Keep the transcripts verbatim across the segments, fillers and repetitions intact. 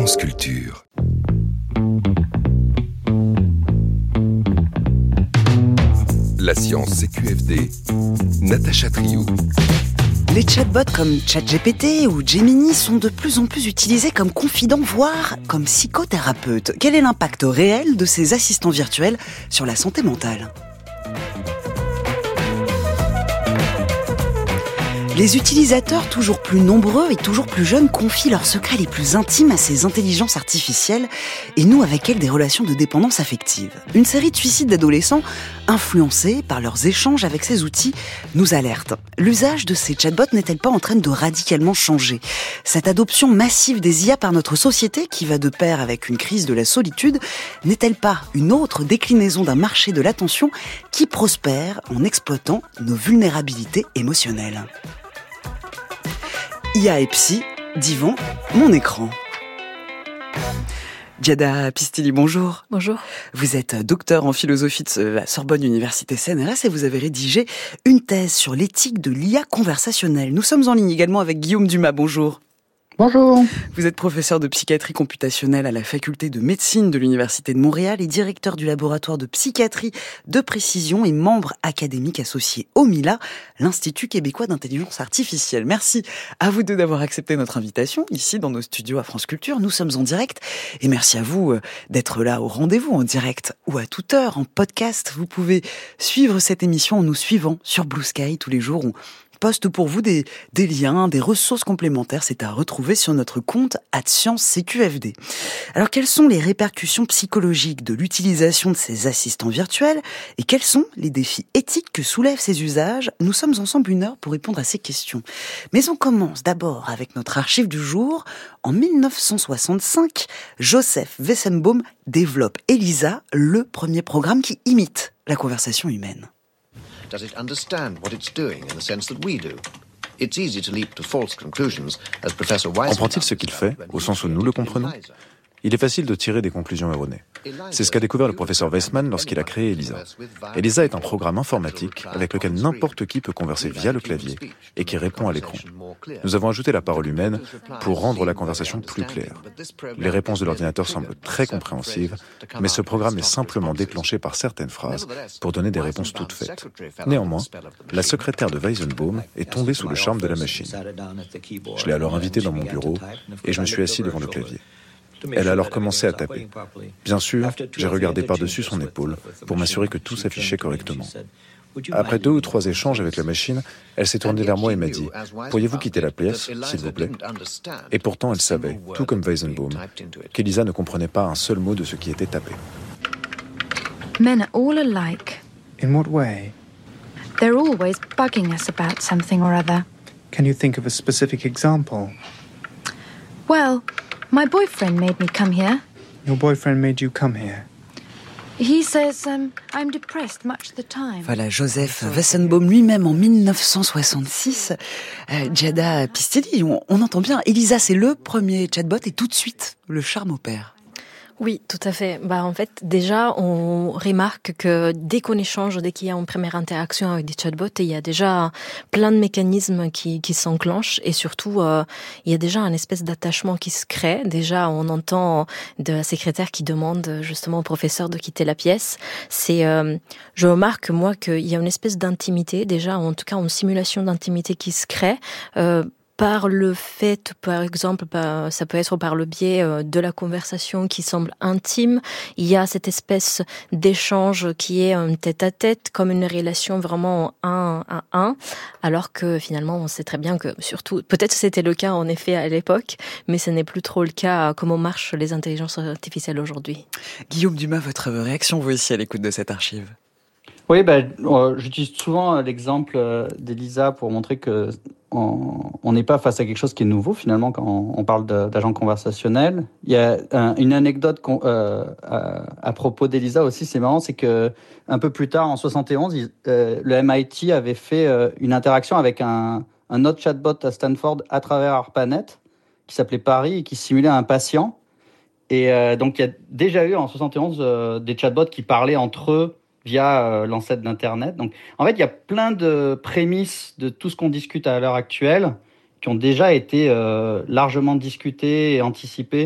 France Culture. La science C Q F D, Natacha Triou. Les chatbots comme ChatGPT ou Gemini sont de plus en plus utilisés comme confidents, voire comme psychothérapeutes. Quel est l'impact réel de ces assistants virtuels sur la santé mentale ? Les utilisateurs toujours plus nombreux et toujours plus jeunes confient leurs secrets les plus intimes à ces intelligences artificielles et nouent avec elles des relations de dépendance affective. Une série de suicides d'adolescents influencés par leurs échanges avec ces outils nous alerte. L'usage de ces chatbots n'est-elle pas en train de radicalement changer ? Cette adoption massive des I A par notre société, qui va de pair avec une crise de la solitude, n'est-elle pas une autre déclinaison d'un marché de l'attention qui prospère en exploitant nos vulnérabilités émotionnelles ? I A et Psy, Divan, mon écran. Giada Pistilli, bonjour. Bonjour. Vous êtes docteur en philosophie de la Sorbonne Université C N R S et vous avez rédigé une thèse sur l'éthique de l'I A conversationnelle. Nous sommes en ligne également avec Guillaume Dumas, bonjour. Bonjour. Vous êtes professeur de psychiatrie computationnelle à la faculté de médecine de l'Université de Montréal et directeur du laboratoire de psychiatrie de précision et membre académique associé au MILA, l'Institut québécois d'intelligence artificielle. Merci à vous deux d'avoir accepté notre invitation ici dans nos studios à France Culture. Nous sommes en direct et merci à vous d'être là au rendez-vous en direct ou à toute heure en podcast. Vous pouvez suivre cette émission en nous suivant sur Blue Sky tous les jours. On poste pour vous des, des liens, des ressources complémentaires. C'est à retrouver sur notre compte arobase science C Q F D. Alors, quelles sont les répercussions psychologiques de l'utilisation de ces assistants virtuels et quels sont les défis éthiques que soulèvent ces usages ? Nous sommes ensemble une heure pour répondre à ces questions. Mais on commence d'abord avec notre archive du jour. En dix-neuf cent soixante-cinq, Joseph Weizenbaum développe Elisa, le premier programme qui imite la conversation humaine. Does it understand what it's doing in the sense that we do? It's easy to leap to false conclusions, as Professor Weismann. Comprend-il ce qu'il fait, au sens où nous le comprenons ? Il est facile de tirer des conclusions erronées. C'est ce qu'a découvert le professeur Weismann lorsqu'il a créé Elisa. Elisa est un programme informatique avec lequel n'importe qui peut converser via le clavier et qui répond à l'écran. Nous avons ajouté la parole humaine pour rendre la conversation plus claire. Les réponses de l'ordinateur semblent très compréhensives, mais ce programme est simplement déclenché par certaines phrases pour donner des réponses toutes faites. Néanmoins, la secrétaire de Weizenbaum est tombée sous le charme de la machine. Je l'ai alors invitée dans mon bureau et je me suis assis devant le clavier. Elle a alors commencé à taper. Bien sûr, j'ai regardé par-dessus son épaule pour m'assurer que tout s'affichait correctement. Après deux ou trois échanges avec la machine, elle s'est tournée vers moi et m'a dit « Pourriez-vous quitter la pièce, s'il vous plaît ?» Et pourtant, elle savait, tout comme Weizenbaum, qu'Elisa ne comprenait pas un seul mot de ce qui était tapé. Men are all alike. In what way? They're always bugging us about something or other. Can you think of a specific example? Well, my boyfriend made me come here. Your boyfriend made you come here. He says um, I'm depressed much of the time. Voilà, Joseph Weizenbaum lui-même en dix-neuf cent soixante-six. Euh, Giada Pistilli, on, on entend bien, Elisa c'est le premier chatbot et tout de suite, le charme opère. Oui, tout à fait. Bah, en fait, déjà, on remarque que dès qu'on échange, dès qu'il y a une première interaction avec des chatbots, il y a déjà plein de mécanismes qui, qui s'enclenchent et surtout, euh, il y a déjà une espèce d'attachement qui se crée. Déjà, on entend de la secrétaire qui demande justement au professeur de quitter la pièce. C'est, euh, je remarque, moi, qu'il y a une espèce d'intimité, déjà, en tout cas, une simulation d'intimité qui se crée, euh, par le fait, par exemple, ça peut être par le biais de la conversation qui semble intime. Il y a cette espèce d'échange qui est un tête-à-tête, comme une relation vraiment un à un, alors que finalement, on sait très bien que, surtout, peut-être c'était le cas en effet à l'époque, mais ce n'est plus trop le cas comment marchent les intelligences artificielles aujourd'hui. Guillaume Dumas, votre réaction, vous aussi, à l'écoute de cette archive ? Oui, ben, euh, j'utilise souvent l'exemple d'Elisa pour montrer que on n'est pas face à quelque chose qui est nouveau finalement quand on parle d'agents conversationnels. Il y a un, une anecdote euh, à, à propos d'Elisa aussi, c'est marrant, c'est que un peu plus tard, en soixante et onze, il, euh, le M I T avait fait euh, une interaction avec un, un autre chatbot à Stanford à travers ARPANET qui s'appelait Paris et qui simulait un patient. Et euh, donc, il y a déjà eu en soixante et onze euh, des chatbots qui parlaient entre eux via euh, l'ancêtre d'Internet. Donc, en fait, il y a plein de prémices de tout ce qu'on discute à l'heure actuelle qui ont déjà été euh, largement discutées et anticipées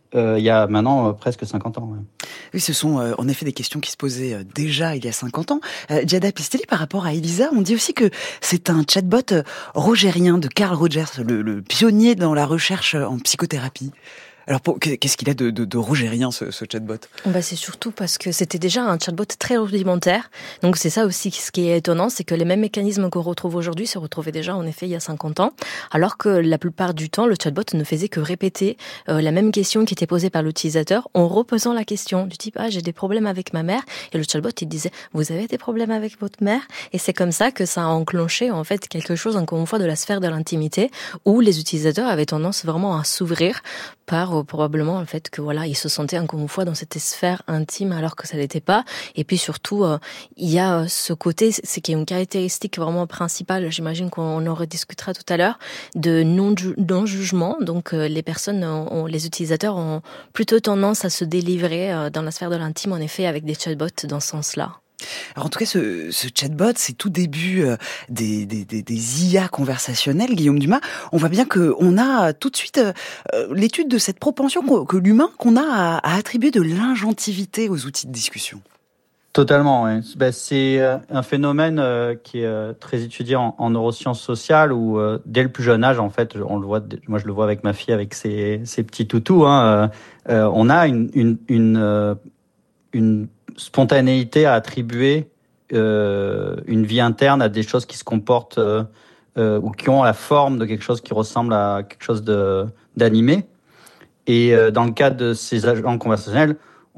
euh, il y a maintenant euh, presque cinquante ans. Ouais. Oui, ce sont euh, en effet des questions qui se posaient euh, déjà il y a cinquante ans. Euh, Giada Pistelli, par rapport à Elisa, on dit aussi que c'est un chatbot euh, rogérien de Carl Rogers, le, le pionnier dans la recherche en psychothérapie. Alors, pour, qu'est-ce qu'il a de, de, de rogérien, ce, ce chatbot ? Bah, c'est surtout parce que c'était déjà un chatbot très rudimentaire. Donc, c'est ça aussi ce qui est étonnant, c'est que les mêmes mécanismes qu'on retrouve aujourd'hui se retrouvaient déjà, en effet, il y a cinquante ans. Alors que la plupart du temps, le chatbot ne faisait que répéter euh, la même question qui était posée par l'utilisateur en reposant la question du type « Ah, j'ai des problèmes avec ma mère ». Et le chatbot, il disait « Vous avez des problèmes avec votre mère ?» Et c'est comme ça que ça a enclenché, en fait, quelque chose, encore une fois, de la sphère de l'intimité, où les utilisateurs avaient tendance vraiment à s'ouvrir par euh, probablement le fait que voilà, ils se sentaient encore une fois dans cette sphère intime alors que ça l'était pas. Et puis surtout, euh, il y a ce côté, c'est qui est une caractéristique vraiment principale, j'imagine qu'on en rediscutera tout à l'heure, de non non-jugement. Donc euh, les personnes, ont, les utilisateurs ont plutôt tendance à se délivrer euh, dans la sphère de l'intime, en effet, avec des chatbots dans ce sens-là. Alors en tout cas, ce, ce chatbot, c'est tout début euh, des, des, des, des I A conversationnelles, Guillaume Dumas. On voit bien qu'on a tout de suite euh, l'étude de cette propension que, que l'humain, qu'on a à, à attribuer de l'ingentivité aux outils de discussion. Totalement, oui. Ben, c'est un phénomène euh, qui est euh, très étudié en, en neurosciences sociales où, euh, dès le plus jeune âge, en fait, on le voit, moi je le vois avec ma fille, avec ses, ses petits toutous, hein, euh, euh, on a une, une, une, euh, une spontanéité à attribuer euh, une vie interne à des choses qui se comportent euh, euh, ou qui ont la forme de quelque chose qui ressemble à quelque chose de, d'animé. Et euh, dans le cas de ces agents conversationnels,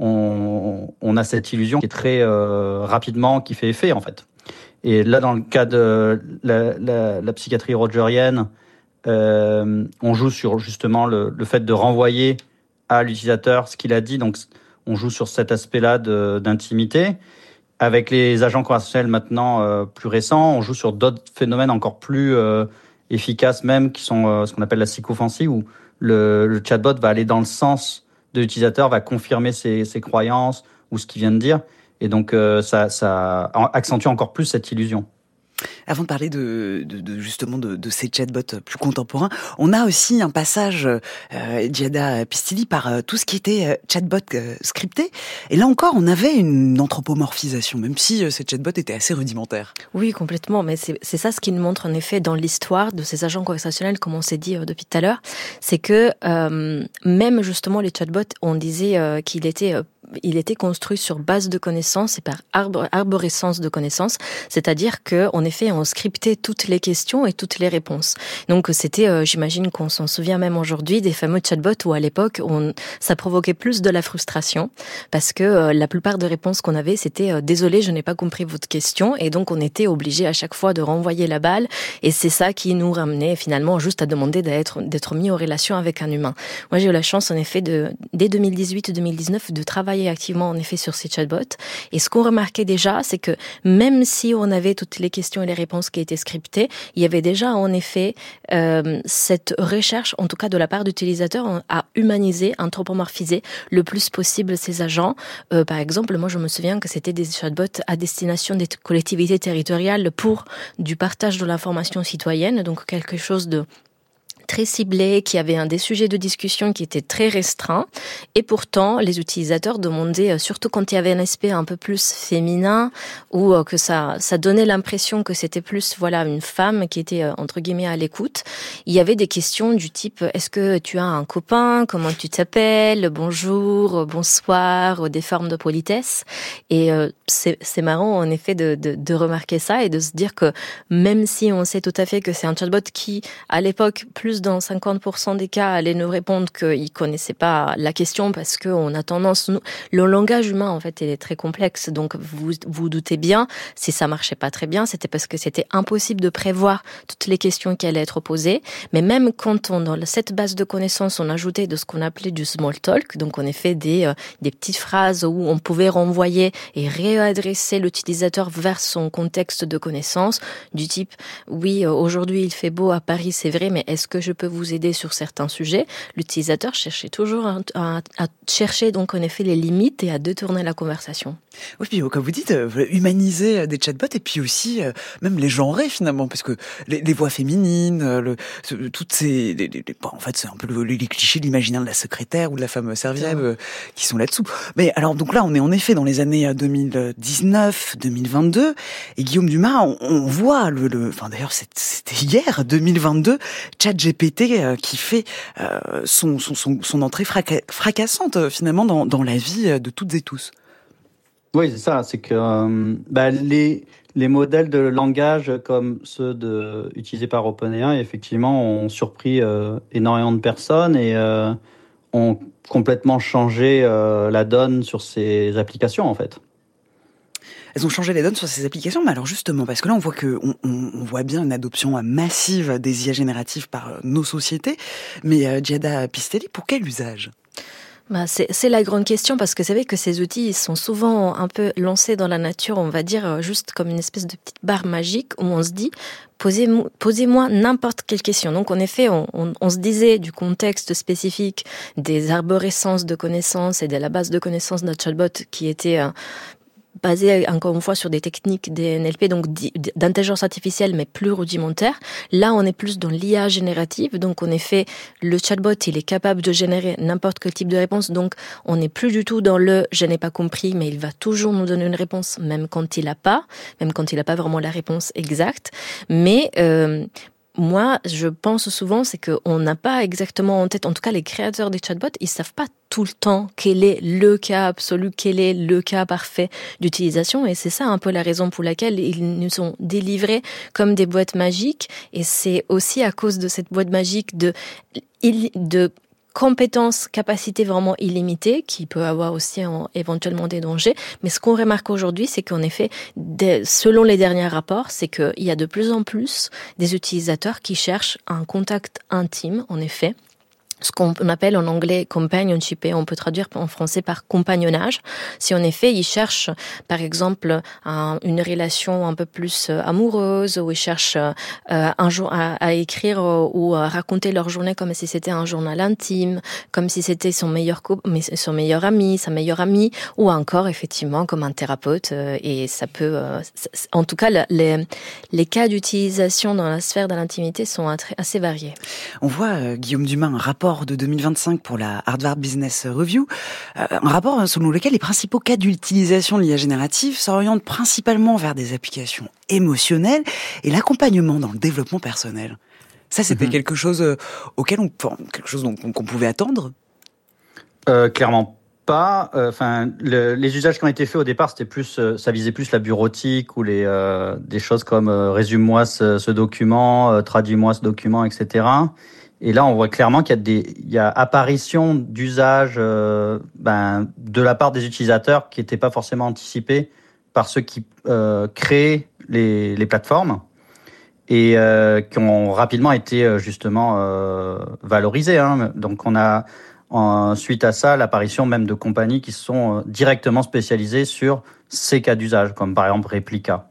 on, on a cette illusion qui est très euh, rapidement, qui fait effet en fait. Et là, dans le cas de la, la, la psychiatrie rogerienne, euh, on joue sur justement le, le fait de renvoyer à l'utilisateur ce qu'il a dit. Donc, on joue sur cet aspect-là de, d'intimité. Avec les agents conversationnels maintenant euh, plus récents, on joue sur d'autres phénomènes encore plus euh, efficaces même, qui sont euh, ce qu'on appelle la sycophancie, où le, le chatbot va aller dans le sens de l'utilisateur, va confirmer ses, ses croyances ou ce qu'il vient de dire. Et donc, euh, ça, ça accentue encore plus cette illusion. Avant de parler de, de, de justement de, de ces chatbots plus contemporains, on a aussi un passage, euh, Giada Pistelli, par euh, tout ce qui était euh, chatbot euh, scripté. Et là encore, on avait une anthropomorphisation, même si euh, ces chatbots étaient assez rudimentaires. Oui, complètement. Mais c'est, c'est ça ce qui nous montre en effet dans l'histoire de ces agents conversationnels, comme on s'est dit euh, depuis tout à l'heure, c'est que euh, même justement les chatbots, on disait euh, qu'il était euh, il était construit sur base de connaissances et par arbre, arborescence de connaissances, c'est-à-dire que, en effet, on scriptait toutes les questions et toutes les réponses. Donc, c'était, euh, j'imagine qu'on s'en souvient même aujourd'hui, des fameux chatbots où, à l'époque, on, ça provoquait plus de la frustration parce que euh, la plupart des réponses qu'on avait, c'était euh, « Désolé, je n'ai pas compris votre question » et donc, on était obligé à chaque fois de renvoyer la balle et c'est ça qui nous ramenait finalement juste à demander d'être, d'être mis en relation avec un humain. Moi, j'ai eu la chance, en effet, de, dès deux mille dix-huit deux mille dix-neuf, de travailler activement en effet sur ces chatbots. Et ce qu'on remarquait déjà, c'est que même si on avait toutes les questions et les réponses qui étaient scriptées, il y avait déjà en effet euh, cette recherche, en tout cas de la part d'utilisateurs, à humaniser, anthropomorphiser le plus possible ces agents. Euh, par exemple, moi je me souviens que c'était des chatbots à destination des collectivités territoriales pour du partage de l'information citoyenne, donc quelque chose de très ciblé, qui avait un des sujets de discussion qui était très restreint. Et pourtant, les utilisateurs demandaient, surtout quand il y avait un aspect un peu plus féminin, ou que ça, ça donnait l'impression que c'était plus, voilà, une femme qui était, entre guillemets, à l'écoute. Il y avait des questions du type, est-ce que tu as un copain? Comment tu t'appelles? Bonjour, bonsoir, des formes de politesse. Et euh, c'est, c'est marrant, en effet, de, de, de remarquer ça et de se dire que même si on sait tout à fait que c'est un chatbot qui, à l'époque, plus dans cinquante pour cent des cas, allait nous répondre qu'il ne connaissait pas la question parce qu'on a tendance... Nous, le langage humain, en fait, il est très complexe. Donc, vous vous doutez bien, si ça marchait pas très bien, c'était parce que c'était impossible de prévoir toutes les questions qui allaient être posées. Mais même quand on, dans cette base de connaissances, on ajoutait de ce qu'on appelait du small talk, donc on a fait des, euh, des petites phrases où on pouvait renvoyer et réadresser l'utilisateur vers son contexte de connaissance, du type, oui, aujourd'hui il fait beau à Paris, c'est vrai, mais est-ce que je peux vous aider sur certains sujets? L'utilisateur cherchait toujours à, à, à chercher donc en effet les limites et à détourner la conversation. Oui, puis comme vous dites, humaniser des chatbots et puis aussi euh, même les genrer finalement, parce que les, les voix féminines, le, toutes ces, les, les, bon, en fait, c'est un peu le, les clichés de l'imaginaire de la secrétaire ou de la femme serviable euh, qui sont là-dessous. Mais alors donc là, on est en effet dans les années deux mille dix-neuf, deux mille vingt-deux, et Guillaume Dumas, on, on voit le, le, enfin d'ailleurs c'était hier, deux mille vingt-deux, ChatGPT euh, qui fait euh, son, son, son, son entrée fraca- fracassante euh, finalement dans, dans la vie de toutes et tous. Oui, c'est ça. C'est que euh, bah, les, les modèles de langage comme ceux de, utilisés par OpenAI, effectivement, ont surpris euh, énormément de personnes et euh, ont complètement changé euh, la donne sur ces applications, en fait. Elles ont changé les donnes sur ces applications, mais alors justement, parce que là on voit que on, on, on voit bien une adoption massive des I A génératives par nos sociétés, mais euh, Giada Pistelli, pour quel usage ? Bah, c'est, c'est la grande question, parce que c'est vrai que ces outils ils sont souvent un peu lancés dans la nature, on va dire juste comme une espèce de petite barre magique où on se dit posez, posez-moi n'importe quelle question. Donc en effet, on, on, on se disait du contexte spécifique des arborescences de connaissances et de la base de connaissances d'un chatbot qui était euh, basé encore une fois sur des techniques des N L P, donc d'intelligence artificielle, mais plus rudimentaires. Là, on est plus dans l'I A générative. Donc, en effet, le chatbot, il est capable de générer n'importe quel type de réponse. Donc, on n'est plus du tout dans le « je n'ai pas compris », mais il va toujours nous donner une réponse, même quand il n'a pas, même quand il n'a pas vraiment la réponse exacte. Mais euh, moi, je pense souvent, c'est qu'on n'a pas exactement en tête, en tout cas les créateurs des chatbots, ils savent pas tout le temps quel est le cas absolu, quel est le cas parfait d'utilisation. Et c'est ça un peu la raison pour laquelle ils nous sont délivrés comme des boîtes magiques. Et c'est aussi à cause de cette boîte magique de, de compétences, capacités vraiment illimitées, qui peut avoir aussi en, éventuellement des dangers. Mais ce qu'on remarque aujourd'hui, c'est qu'en effet, des, selon les derniers rapports, c'est qu'il y a de plus en plus des utilisateurs qui cherchent un contact intime, en effet, ce qu'on appelle en anglais companionship, et on peut traduire en français par compagnonnage. Si en effet ils cherchent par exemple un, une relation un peu plus amoureuse, ou ils cherchent euh, un jour à, à écrire euh, ou à raconter leur journée comme si c'était un journal intime, comme si c'était son meilleur co- son meilleur ami, sa meilleure amie, ou encore effectivement comme un thérapeute. Euh, et ça peut, euh, en tout cas, les les cas d'utilisation dans la sphère de l'intimité sont assez variés. On voit euh, Guillaume Dumas un rapport de deux mille vingt-cinq pour la Harvard Business Review, euh, un rapport selon lequel les principaux cas d'utilisation de l'I A générative s'orientent principalement vers des applications émotionnelles et l'accompagnement dans le développement personnel. Ça, c'était mm-hmm. quelque chose euh, auquel on, enfin, quelque chose dont, qu'on pouvait attendre. Euh, clairement pas. Enfin, euh, le, les usages qui ont été faits au départ, c'était plus, euh, ça visait plus la bureautique ou les euh, des choses comme euh, résume-moi ce, ce document, euh, traduis-moi ce document, et cetera. Et là, on voit clairement qu'il y a des, il y a apparition d'usages euh, ben, de la part des utilisateurs qui n'étaient pas forcément anticipés par ceux qui euh, créent les, les plateformes et euh, qui ont rapidement été justement euh, valorisés. Hein. Donc, on a en, suite à ça l'apparition même de compagnies qui sont directement spécialisées sur ces cas d'usage, comme par exemple Replica.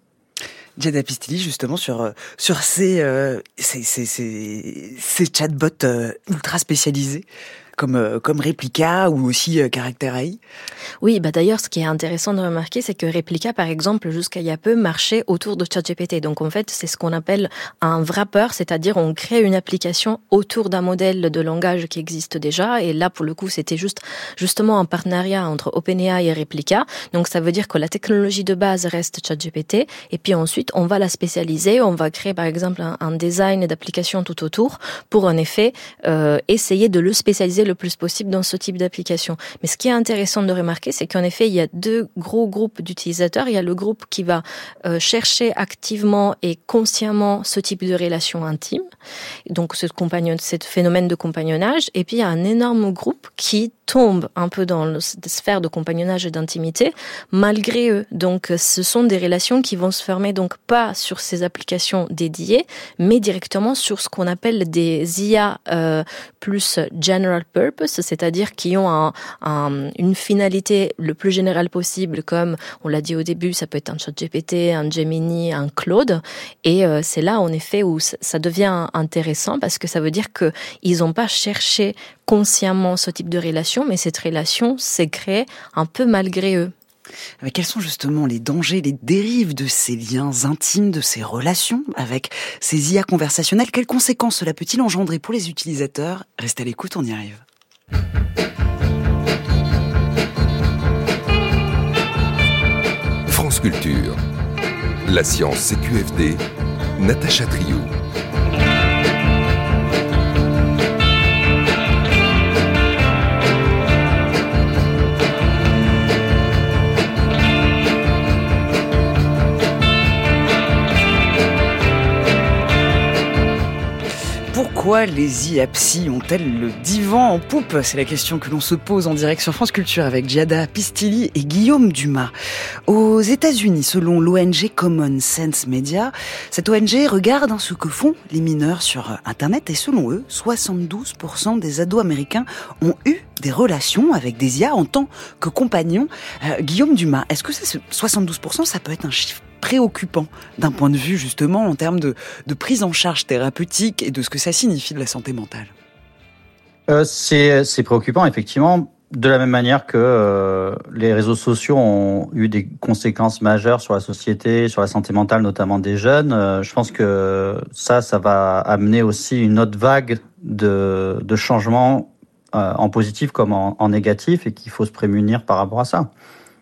Giada Pistelli, justement, sur, sur ces, euh, ces, ces, ces, ces chatbots euh, ultra spécialisés, comme, euh, comme Replica ou aussi euh, Character A I. Oui, bah d'ailleurs, ce qui est intéressant de remarquer, c'est que Replica, par exemple, jusqu'à il y a peu, marchait autour de ChatGPT. Donc, en fait, c'est ce qu'on appelle un wrapper, c'est-à-dire on crée une application autour d'un modèle de langage qui existe déjà. Et là, pour le coup, c'était juste, justement un partenariat entre OpenAI et Replica. Donc, ça veut dire que la technologie de base reste ChatGPT. Et puis ensuite, on va la spécialiser. On va créer, par exemple, un, un design d'application tout autour pour, en effet, euh, essayer de le spécialiser le plus possible dans ce type d'application. Mais ce qui est intéressant de remarquer, c'est qu'en effet, il y a deux gros groupes d'utilisateurs. Il y a le groupe qui va euh, chercher activement et consciemment ce type de relation intime, donc ce, compagnon, ce phénomène de compagnonnage. Et puis, il y a un énorme groupe qui tombe un peu dans la sphère de compagnonnage et d'intimité, malgré eux. Donc, ce sont des relations qui vont se former, donc pas sur ces applications dédiées, mais directement sur ce qu'on appelle des I A euh, plus general purpose, c'est-à-dire qui ont un, un, une finalité le plus générale possible, comme on l'a dit au début, ça peut être un ChatGPT, un Gemini, un Claude, et euh, c'est là en effet où ça devient intéressant, parce que ça veut dire qu'ils n'ont pas cherché consciemment ce type de relation, mais cette relation s'est créée un peu malgré eux. Mais quels sont justement les dangers, les dérives de ces liens intimes, de ces relations avec ces I A conversationnelles? Quelles conséquences cela peut-il engendrer pour les utilisateurs? Restez à l'écoute, on y arrive. France Culture. La science C Q F D. Natacha Triou. Pourquoi les I A Psy ont-elles le divan en poupe? C'est la question que l'on se pose en direct sur France Culture avec Giada Pistilli et Guillaume Dumas. Aux États-Unis, selon l'O N G Common Sense Media, cette O N G regarde ce que font les mineurs sur Internet et selon eux, soixante-douze pour cent des ados américains ont eu des relations avec des I A en tant que compagnons. Euh, Guillaume Dumas, est-ce que ça, soixante-douze pour cent, ça peut être un chiffre préoccupant d'un point de vue justement en termes de, de prise en charge thérapeutique et de ce que ça signifie de la santé mentale? euh, c'est, c'est préoccupant, effectivement, de la même manière que euh, les réseaux sociaux ont eu des conséquences majeures sur la société, sur la santé mentale, notamment des jeunes. Euh, je pense que ça, ça va amener aussi une autre vague de, de changements euh, en positif comme en, en négatif et qu'il faut se prémunir par rapport à ça.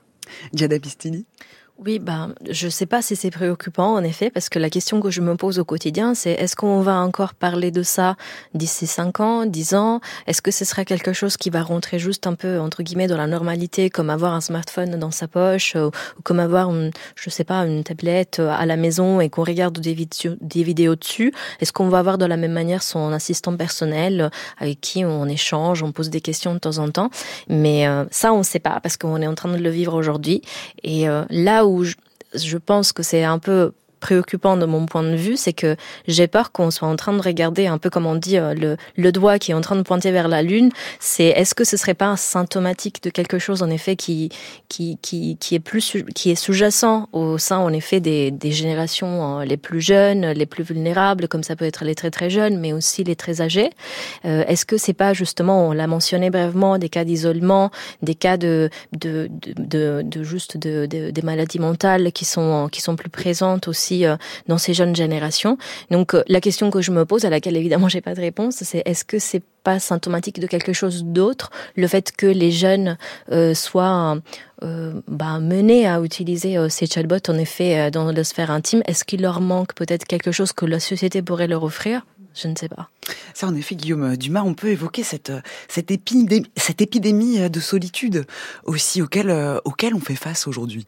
Giada Pistilli. Oui, bah, je sais pas si c'est préoccupant, en effet, parce que la question que je me pose au quotidien, c'est est-ce qu'on va encore parler de ça d'ici cinq ans, dix ans? Est-ce que ce sera quelque chose qui va rentrer juste un peu, entre guillemets, dans la normalité, comme avoir un smartphone dans sa poche, ou, ou comme avoir, une, je sais pas, une tablette à la maison et qu'on regarde des vidéos, des vidéos dessus? Est-ce qu'on va avoir de la même manière son assistant personnel avec qui on échange, on pose des questions de temps en temps? Mais euh, ça, on sait pas, parce qu'on est en train de le vivre aujourd'hui. Et euh, là où je, je pense que c'est un peu préoccupant de mon point de vue, c'est que j'ai peur qu'on soit en train de regarder un peu comme on dit le, le doigt qui est en train de pointer vers la lune. C'est est-ce que ce serait pas symptomatique de quelque chose en effet qui qui qui qui est plus qui est sous-jacent au sein en effet des des générations les plus jeunes, les plus vulnérables, comme ça peut être les très très jeunes, mais aussi les très âgés. Euh, est-ce que c'est pas justement, on l'a mentionné brièvement, des cas d'isolement, des cas de de de de, de juste de, de des maladies mentales qui sont qui sont plus présentes aussi dans ces jeunes générations. Donc la question que je me pose, à laquelle évidemment j'ai pas de réponse, c'est est-ce que c'est pas symptomatique de quelque chose d'autre, le fait que les jeunes euh, soient euh, bah, menés à utiliser euh, ces chatbots en effet euh, dans la sphère intime? Est-ce qu'il leur manque peut-être quelque chose que la société pourrait leur offrir? Je ne sais pas. Ça, en effet, Guillaume Dumas, on peut évoquer cette, cette, épidémie, cette épidémie de solitude aussi auquel, euh, auquel on fait face aujourd'hui.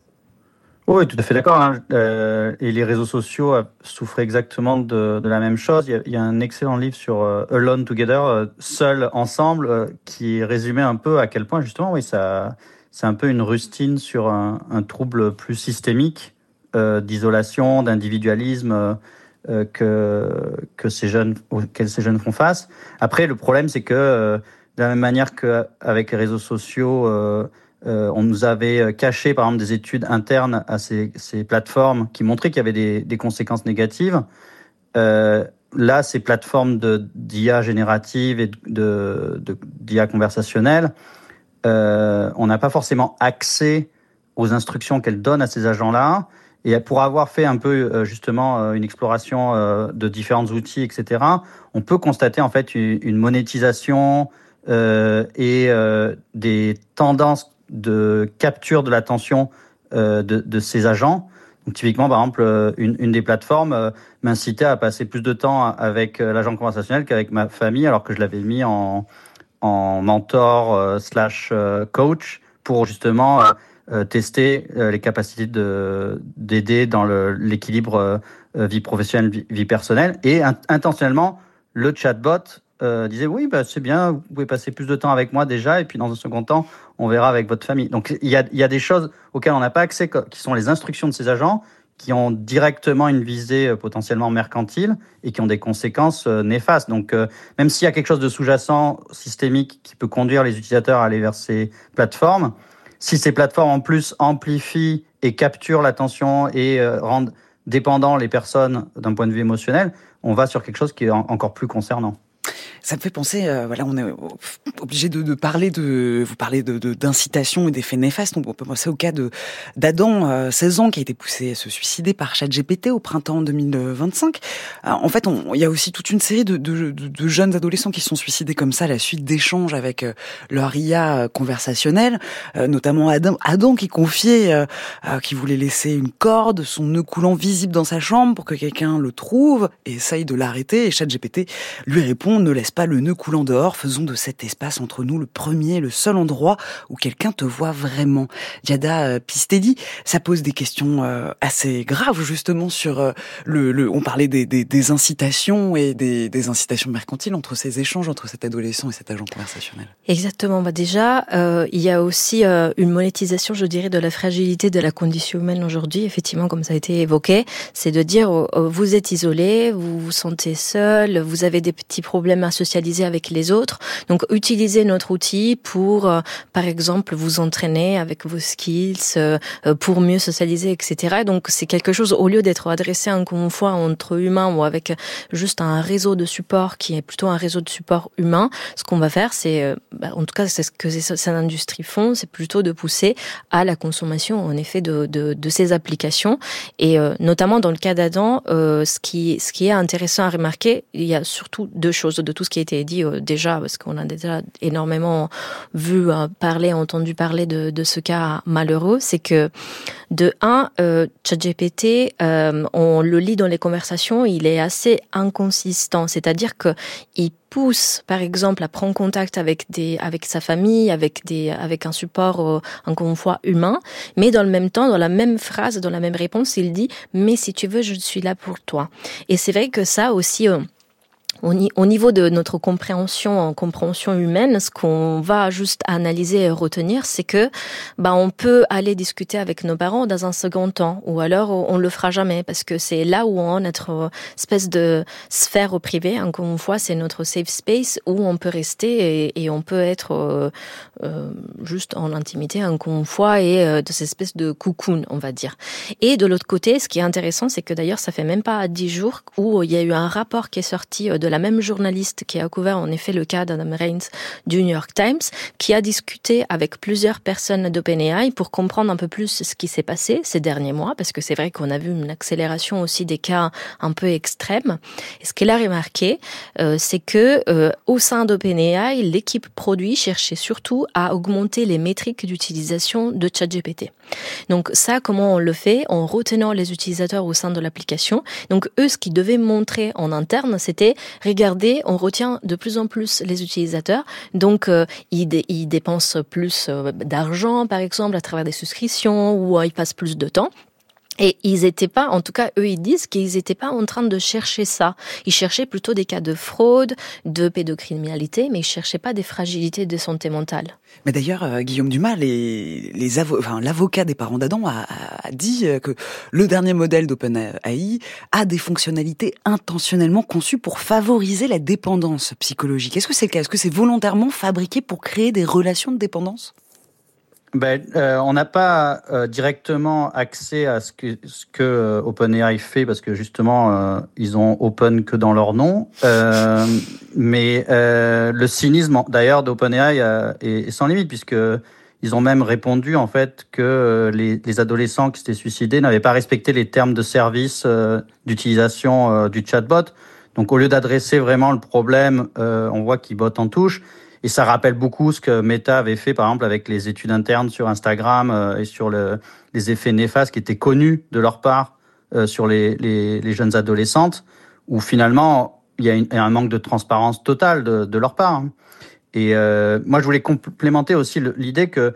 Oui, tout à fait d'accord. Hein. Euh, et les réseaux sociaux souffrent exactement de, de la même chose. Il y, a, il y a un excellent livre sur euh, Alone Together, euh, Seul ensemble, euh, qui résumait un peu à quel point justement, oui, ça, c'est un peu une rustine sur un, un trouble plus systémique euh, d'isolation, d'individualisme euh, que que ces jeunes auxquels ces jeunes font face. Après, le problème, c'est que euh, de la même manière qu'avec les réseaux sociaux. Euh, Euh, on nous avait caché, par exemple, des études internes à ces, ces plateformes qui montraient qu'il y avait des, des conséquences négatives. Euh, là, ces plateformes de, d'I A générative et de, de, d'I A conversationnelle, euh, on n'a pas forcément accès aux instructions qu'elles donnent à ces agents-là. Et pour avoir fait un peu, justement, une exploration de différents outils, et cetera, on peut constater, en fait, une, une monétisation euh, et euh, des tendances de capture de l'attention euh, de, de ces agents. Donc, typiquement, par exemple, une, une des plateformes euh, m'incitait à passer plus de temps avec euh, l'agent conversationnel qu'avec ma famille, alors que je l'avais mis en, en mentor euh, slash euh, coach pour justement euh, euh, tester euh, les capacités de, d'aider dans le, l'équilibre euh, vie professionnelle, vie, vie personnelle. Et in, intentionnellement, le chatbot Euh, disait oui, bah, c'est bien, vous pouvez passer plus de temps avec moi déjà, et puis dans un second temps, on verra avec votre famille. Donc il y a, il y a des choses auxquelles on n'a pas accès, qui sont les instructions de ces agents, qui ont directement une visée euh, potentiellement mercantile et qui ont des conséquences euh, néfastes. Donc euh, même s'il y a quelque chose de sous-jacent, systémique, qui peut conduire les utilisateurs à aller vers ces plateformes, si ces plateformes en plus amplifient et capturent l'attention et euh, rendent dépendants les personnes d'un point de vue émotionnel, on va sur quelque chose qui est en, encore plus concernant. Ça me fait penser, euh, voilà, on est obligé de, de parler de, vous parlez de, de, d'incitation et d'effets néfastes. On peut penser au cas de, d'Adam, euh, seize ans, qui a été poussé à se suicider par ChatGPT au printemps deux mille vingt-cinq. Euh, en fait, on, il y a aussi toute une série de, de, de, de jeunes adolescents qui se sont suicidés comme ça à la suite d'échanges avec euh, leur I A conversationnelle, euh, notamment Adam, Adam qui confiait euh, euh, qu'il voulait laisser une corde, son nœud coulant visible dans sa chambre pour que quelqu'un le trouve et essaye de l'arrêter. Et ChatGPT lui répond: ne laisse pas le nœud coulant dehors, faisons de cet espace entre nous le premier, le seul endroit où quelqu'un te voit vraiment. Giada euh, Pistelli, ça pose des questions euh, assez graves justement sur euh, le, le. On parlait des, des, des incitations et des, des incitations mercantiles entre ces échanges entre cet adolescent et cet agent conversationnel. Exactement. Bah déjà, euh, il y a aussi euh, une monétisation, je dirais, de la fragilité de la condition humaine aujourd'hui. Effectivement, comme ça a été évoqué, c'est de dire euh, vous êtes isolé, vous vous sentez seul, vous avez des petits problèmes à socialiser avec les autres. Donc, utilisez notre outil pour, euh, par exemple, vous entraîner avec vos skills, euh, pour mieux socialiser, et cetera. Donc, c'est quelque chose, au lieu d'être adressé encore une fois entre humains ou avec juste un réseau de support qui est plutôt un réseau de support humain, ce qu'on va faire, c'est, euh, bah, en tout cas, c'est ce que ces industries font, c'est plutôt de pousser à la consommation, en effet, de, de, de ces applications. Et euh, notamment dans le cas d'Adam, euh, ce qui, ce qui est intéressant à remarquer, il y a surtout deux choses de tout ce qui a été dit euh, déjà, parce qu'on a déjà énormément vu, euh, parler, entendu parler de, de ce cas malheureux, c'est que de un, euh, ChatGPT, euh, on le lit dans les conversations, il est assez inconsistant, c'est-à-dire que il pousse, par exemple, à prendre contact avec des, avec sa famille, avec des, avec un support, euh, encore une fois, humain. Mais dans le même temps, dans la même phrase, dans la même réponse, il dit, mais si tu veux, je suis là pour toi. Et c'est vrai que ça aussi, euh, au niveau de notre compréhension, en compréhension humaine, ce qu'on va juste analyser et retenir, c'est que, bah, on peut aller discuter avec nos parents dans un second temps, ou alors on le fera jamais, parce que c'est là où on a notre espèce de sphère privée. Encore une fois, c'est notre safe space où on peut rester et, et on peut être euh, euh, juste en intimité, encore une fois, et euh, de cette espèce de cocoon, on va dire. Et de l'autre côté, ce qui est intéressant, c'est que d'ailleurs, ça fait même pas dix jours où il y a eu un rapport qui est sorti de la même journaliste qui a couvert en effet le cas d'Adam Reigns du New York Times, qui a discuté avec plusieurs personnes d'OpenAI pour comprendre un peu plus ce qui s'est passé ces derniers mois, parce que c'est vrai qu'on a vu une accélération aussi des cas un peu extrêmes. Et ce qu'elle a remarqué, euh, c'est que euh, au sein d'OpenAI, l'équipe produit cherchait surtout à augmenter les métriques d'utilisation de ChatGPT. Donc ça, comment on le fait? En retenant les utilisateurs au sein de l'application. Donc eux, ce qu'ils devaient montrer en interne, c'était regardez, on retient de plus en plus les utilisateurs, donc euh, ils, dé- ils dépensent plus euh, d'argent, par exemple, à travers des souscriptions, ou euh, ils passent plus de temps. Et ils étaient pas, en tout cas, eux, ils disent qu'ils étaient pas en train de chercher ça. Ils cherchaient plutôt des cas de fraude, de pédocriminalité, mais ils cherchaient pas des fragilités de santé mentale. Mais d'ailleurs, euh, Guillaume Dumas, les, les avo- enfin, l'avocat des parents d'Adam a, a dit que le dernier modèle d'OpenAI a des fonctionnalités intentionnellement conçues pour favoriser la dépendance psychologique. Est-ce que c'est le cas? Est-ce que c'est volontairement fabriqué pour créer des relations de dépendance? Ben, euh, on n'a pas euh, directement accès à ce que ce que euh, OpenAI fait parce que justement euh, ils ont open que dans leur nom. Euh, mais euh, le cynisme d'ailleurs d'OpenAI euh, est, est sans limite puisque ils ont même répondu en fait que euh, les, les adolescents qui s'étaient suicidés n'avaient pas respecté les termes de service euh, d'utilisation euh, du chatbot. Donc au lieu d'adresser vraiment le problème, euh, on voit qu'ils bottent en touche. Et ça rappelle beaucoup ce que Meta avait fait, par exemple, avec les études internes sur Instagram euh, et sur le, les effets néfastes qui étaient connus de leur part euh, sur les, les, les jeunes adolescentes, où finalement, il y a, une, il y a un manque de transparence totale de, de leur part. Et euh, moi, je voulais complémenter aussi le, l'idée que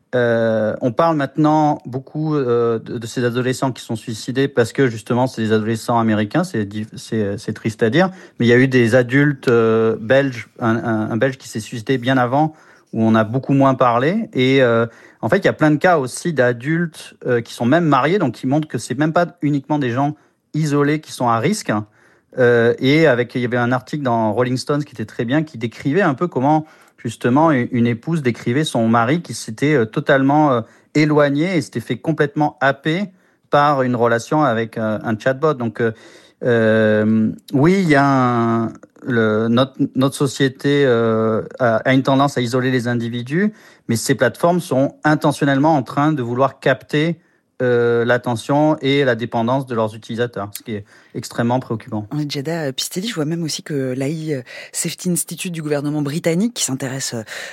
Euh, on parle maintenant beaucoup euh, de, de ces adolescents qui sont suicidés parce que justement c'est des adolescents américains, c'est, c'est, c'est triste à dire, mais il y a eu des adultes euh, belges, un, un, un belge qui s'est suicidé bien avant où on a beaucoup moins parlé et euh, en fait il y a plein de cas aussi d'adultes euh, qui sont même mariés, donc qui montrent que c'est même pas uniquement des gens isolés qui sont à risque. Euh, et avec il y avait un article dans Rolling Stones qui était très bien, qui décrivait un peu comment justement, une épouse décrivait son mari qui s'était totalement éloigné et s'était fait complètement happer par une relation avec un chatbot. Donc, Euh, oui, il y a un, le, notre, notre société euh, a, a une tendance à isoler les individus, mais ces plateformes sont intentionnellement en train de vouloir capter euh, l'attention et la dépendance de leurs utilisateurs, ce qui est extrêmement préoccupant. Giada Pistelli, je vois même aussi que l'A I Safety Institute du gouvernement britannique, qui s'intéresse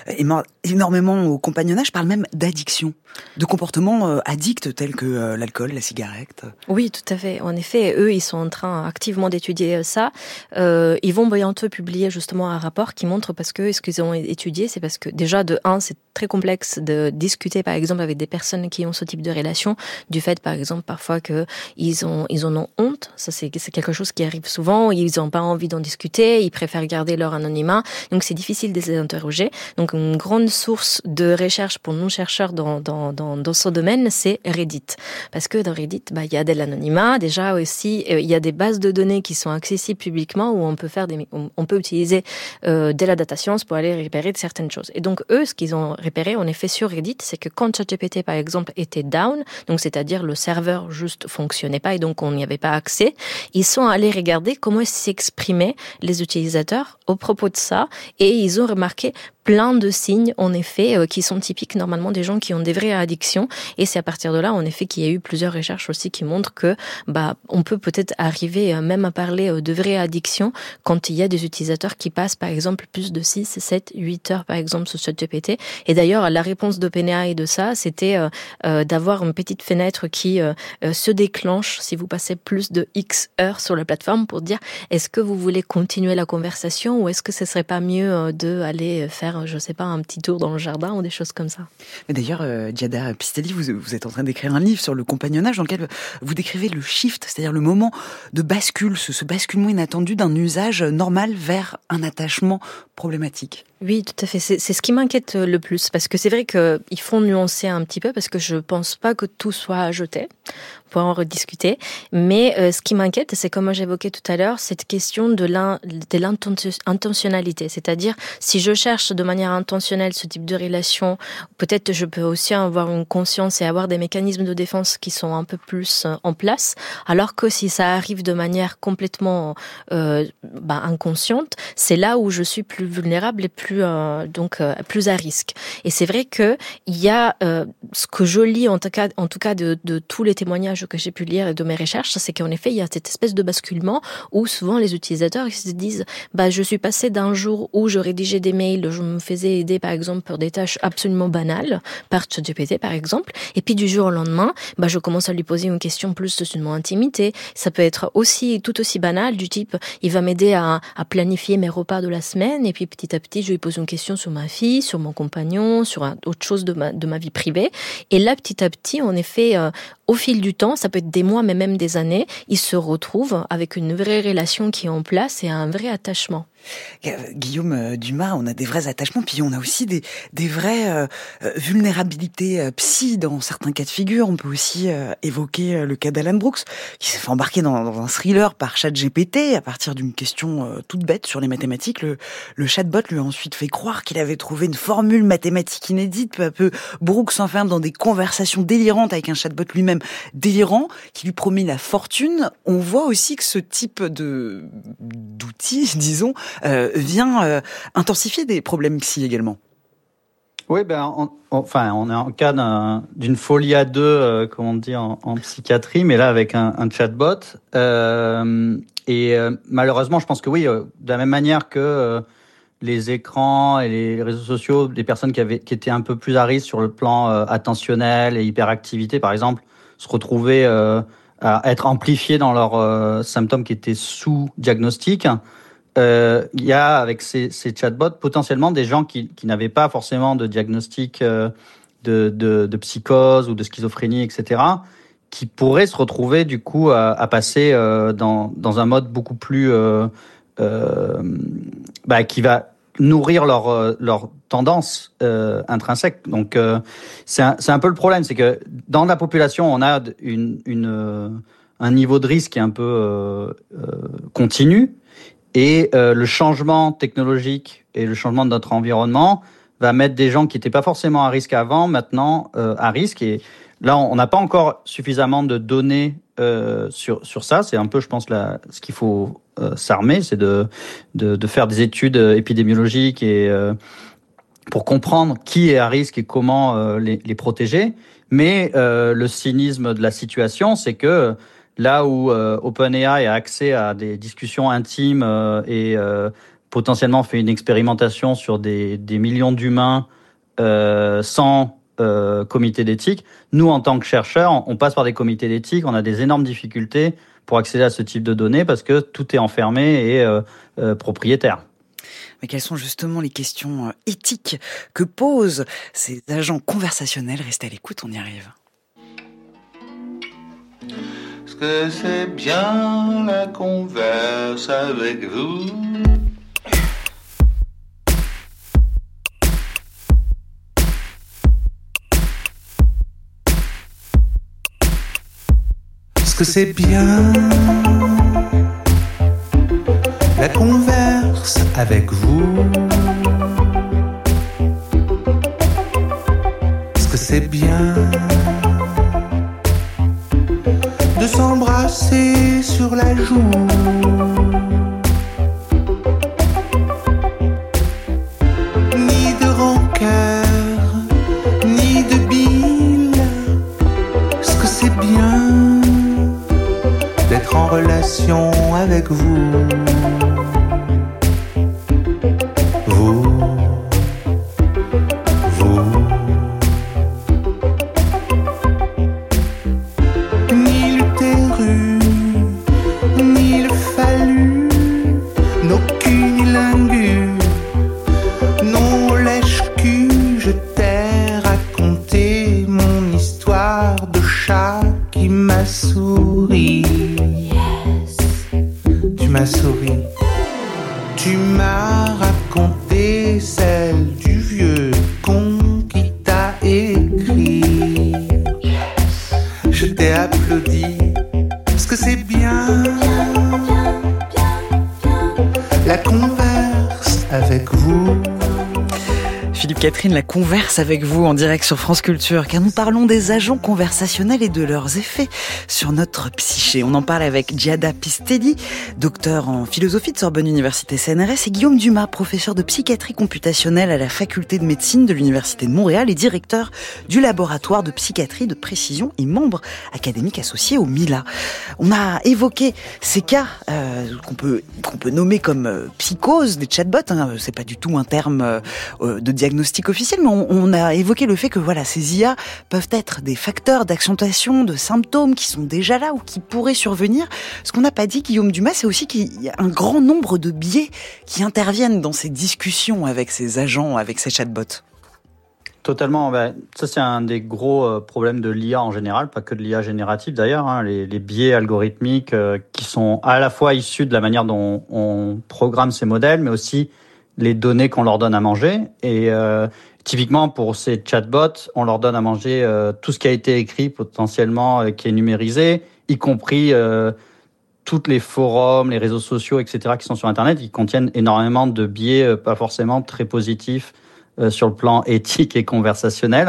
énormément au compagnonnage, parle même d'addiction, de comportements addicts tels que l'alcool, la cigarette. Oui, tout à fait. En effet, eux, ils sont en train activement d'étudier ça. Euh, ils vont bientôt publier justement un rapport qui montre parce que ce qu'ils ont étudié, c'est parce que déjà, de un, c'est très complexe de discuter, par exemple, avec des personnes qui ont ce type de relation, du fait, par exemple, parfois que ils ont, ils en ont honte. Ça, c'est, c'est quelque chose qui arrive souvent. Ils n'ont pas envie d'en discuter. Ils préfèrent garder leur anonymat. Donc, c'est difficile de les interroger. Donc, une grande source de recherche pour nous chercheurs dans, dans, dans, dans ce domaine, c'est Reddit. Parce que dans Reddit, bah, il y a de l'anonymat. Déjà aussi, euh, il y a des bases de données qui sont accessibles publiquement où on peut faire des, on peut utiliser euh, de la data science pour aller repérer de certaines choses. Et donc, eux, ce qu'ils ont repéré, en effet, sur Reddit, c'est que quand ChatGPT, par exemple, était down, donc c'est-à-dire le serveur juste fonctionnait pas et donc on n'y avait pas accès, ils sont allés regarder comment s'exprimaient les utilisateurs au propos de ça et ils ont remarqué plein de signes, en effet, euh, qui sont typiques normalement des gens qui ont des vraies addictions. Et c'est à partir de là, en effet, qu'il y a eu plusieurs recherches aussi qui montrent que, bah, on peut peut-être arriver euh, même à parler euh, de vraies addictions quand il y a des utilisateurs qui passent, par exemple, plus de six, sept, huit heures, par exemple, sur ChatGPT. Et d'ailleurs, la réponse d'OpenAI de ça, c'était euh, euh, d'avoir une petite fenêtre qui euh, euh, se déclenche si vous passez plus de X heures sur la plateforme pour dire est-ce que vous voulez continuer la conversation ou est-ce que ce serait pas mieux euh, de aller faire je sais pas, un petit tour dans le jardin ou des choses comme ça. Mais d'ailleurs, euh, Giada Pistelli, vous, vous êtes en train d'écrire un livre sur le compagnonnage dans lequel vous décrivez le shift, c'est-à-dire le moment de bascule, ce, ce basculement inattendu d'un usage normal vers un attachement problématique. Oui, tout à fait. C'est, c'est ce qui m'inquiète le plus, parce que c'est vrai qu'il faut nuancer un petit peu, parce que je pense pas que tout soit à jeter. On pourra en rediscuter. Mais euh, ce qui m'inquiète, c'est comme j'évoquais tout à l'heure, cette question de, l'in, de l'intentionnalité. C'est-à-dire, si je cherche de manière intentionnelle ce type de relation, peut-être je peux aussi avoir une conscience et avoir des mécanismes de défense qui sont un peu plus en place, alors que si ça arrive de manière complètement euh, bah, inconsciente, c'est là où je suis plus vulnérable et plus euh, donc euh, plus à risque. Et c'est vrai que il y a euh, ce que je lis en tout cas en tout cas de, de tous les témoignages que j'ai pu lire et de mes recherches, c'est qu'en effet il y a cette espèce de basculement où souvent les utilisateurs ils se disent bah je suis passé d'un jour où je rédigeais des mails, je me faisais aider par exemple pour des tâches absolument banales par ChatGPT par exemple, et puis du jour au lendemain bah je commence à lui poser une question plus sur mon intimité. Ça peut être aussi tout aussi banal du type il va m'aider à, à planifier mes repas de la semaine et puis petit à petit je lui pose une question sur ma fille, sur mon compagnon, sur un, autre chose de ma, de ma vie privée. Et là, petit à petit, en effet, euh, au fil du temps, ça peut être des mois, mais même des années, il se retrouve avec une vraie relation qui est en place et un vrai attachement. Guillaume Dumas, on a des vrais attachements, puis on a aussi des, des vraies euh, vulnérabilités euh, psy dans certains cas de figure. On peut aussi euh, évoquer euh, le cas d'Alan Brooks, qui s'est fait embarquer dans, dans un thriller par ChatGPT à partir d'une question euh, toute bête sur les mathématiques. Le, le chatbot lui a ensuite fait croire qu'il avait trouvé une formule mathématique inédite. Peu à peu, Brooks s'enferme dans des conversations délirantes avec un chatbot lui-même délirant, qui lui promet la fortune. On voit aussi que ce type de d'outils, disons, Euh, vient euh, intensifier des problèmes psy également. Oui, ben, on, enfin, on est en cas d'un, d'une folie à deux, euh, comme on dit en, en psychiatrie, mais là avec un, un chatbot. Euh, et euh, malheureusement, je pense que oui, euh, de la même manière que euh, les écrans et les réseaux sociaux, des personnes qui avaient, qui étaient un peu plus à risque sur le plan euh, attentionnel et hyperactivité, par exemple, se retrouvaient euh, à être amplifiés dans leurs euh, symptômes qui étaient sous diagnostic. Euh, il y a avec ces, ces chatbots potentiellement des gens qui, qui n'avaient pas forcément de diagnostic euh, de, de, de psychose ou de schizophrénie, et cetera, qui pourraient se retrouver du coup à, à passer euh, dans, dans un mode beaucoup plus euh, euh, bah, qui va nourrir leur, leur tendance euh, intrinsèque. Donc euh, c'est, un, c'est un peu le problème, c'est que dans la population on a une, une, euh, un niveau de risque qui est un peu euh, euh, continu. Et euh, le changement technologique et le changement de notre environnement va mettre des gens qui n'étaient pas forcément à risque avant, maintenant euh, à risque. Et là, on n'a pas encore suffisamment de données euh, sur sur ça. C'est un peu, je pense, la, ce qu'il faut euh, s'armer, c'est de, de de faire des études épidémiologiques et euh, pour comprendre qui est à risque et comment euh, les, les protéger. Mais euh, le cynisme de la situation, c'est que là où euh, OpenAI a accès à des discussions intimes euh, et euh, potentiellement fait une expérimentation sur des, des millions d'humains euh, sans euh, comité d'éthique, nous, en tant que chercheurs, on passe par des comités d'éthique, on a des énormes difficultés pour accéder à ce type de données parce que tout est enfermé et euh, euh, propriétaire. Mais quelles sont justement les questions éthiques que posent ces agents conversationnels? Restez à l'écoute, on y arrive. Est-ce que c'est bien la converse avec vous? Est-ce que c'est bien la converse avec vous? Est-ce que c'est bien de s'embrasser sur la joue? Ni de rancœur, ni de bile. Est-ce que c'est bien d'être en relation avec vous? Catherine, la converse avec vous en direct sur France Culture, car nous parlons des agents conversationnels et de leurs effets sur notre psyché. On en parle avec Giada Pistelli, docteur en philosophie de Sorbonne Université C N R S, et Guillaume Dumas, professeur de psychiatrie computationnelle à la faculté de médecine de l'Université de Montréal et directeur du laboratoire de psychiatrie de précision et membre académique associé au MILA. On a évoqué ces cas euh, qu'on peut qu'on peut nommer comme euh, psychose des chatbots. Hein, c'est pas du tout un terme euh, de diagnostic officiel, mais on, on a évoqué le fait que voilà, ces I A peuvent être des facteurs d'accentuation de symptômes qui sont déjà là ou qui pourraient survenir. Ce qu'on n'a pas dit, Guillaume Dumas, c'est aussi qu'il y a un grand nombre de biais qui interviennent dans ces discussions avec ces agents, avec ces chatbots. Totalement. Ben, ça, c'est un des gros euh, problèmes de l'I A en général, pas que de l'I A générative d'ailleurs. Hein, les, les biais algorithmiques euh, qui sont à la fois issus de la manière dont on programme ces modèles, mais aussi les données qu'on leur donne à manger. Et euh, typiquement, pour ces chatbots, on leur donne à manger euh, tout ce qui a été écrit potentiellement, euh, qui est numérisé, y compris euh, toutes les forums, les réseaux sociaux, et cetera, qui sont sur Internet, qui contiennent énormément de biais euh, pas forcément très positifs euh, sur le plan éthique et conversationnel.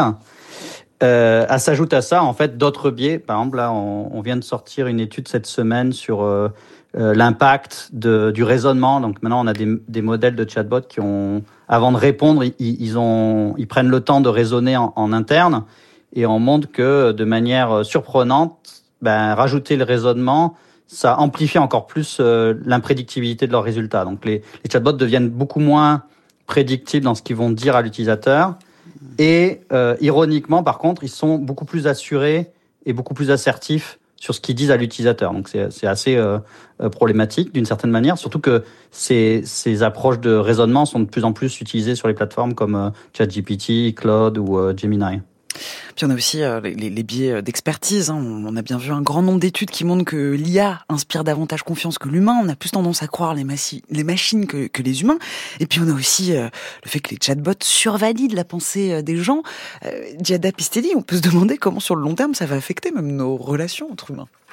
Euh, à s'ajoute à ça, en fait, d'autres biais. Par exemple, là, on, on vient de sortir une étude cette semaine sur euh, euh, l'impact de, du raisonnement. Donc maintenant, on a des, des modèles de chatbots qui ont, avant de répondre, ils, ils, ont, ils prennent le temps de raisonner en, en interne, et on montre que, de manière surprenante, ben, rajouter le raisonnement, ça amplifie encore plus euh, l'imprédictibilité de leurs résultats. Donc les, les chatbots deviennent beaucoup moins prédictibles dans ce qu'ils vont dire à l'utilisateur. Et euh, ironiquement, par contre, ils sont beaucoup plus assurés et beaucoup plus assertifs sur ce qu'ils disent à l'utilisateur. Donc c'est, c'est assez euh, problématique d'une certaine manière, surtout que ces, ces approches de raisonnement sont de plus en plus utilisées sur les plateformes comme euh, ChatGPT, Claude ou euh, Gemini. Puis on a aussi euh, les, les biais d'expertise. Hein. On a bien vu un grand nombre d'études qui montrent que l'I A inspire davantage confiance que l'humain. On a plus tendance à croire les, massi- les machines que, que les humains. Et puis on a aussi euh, le fait que les chatbots survalident la pensée euh, des gens. Euh, Giada Pistelli, on peut se demander comment sur le long terme ça va affecter même nos relations entre humains.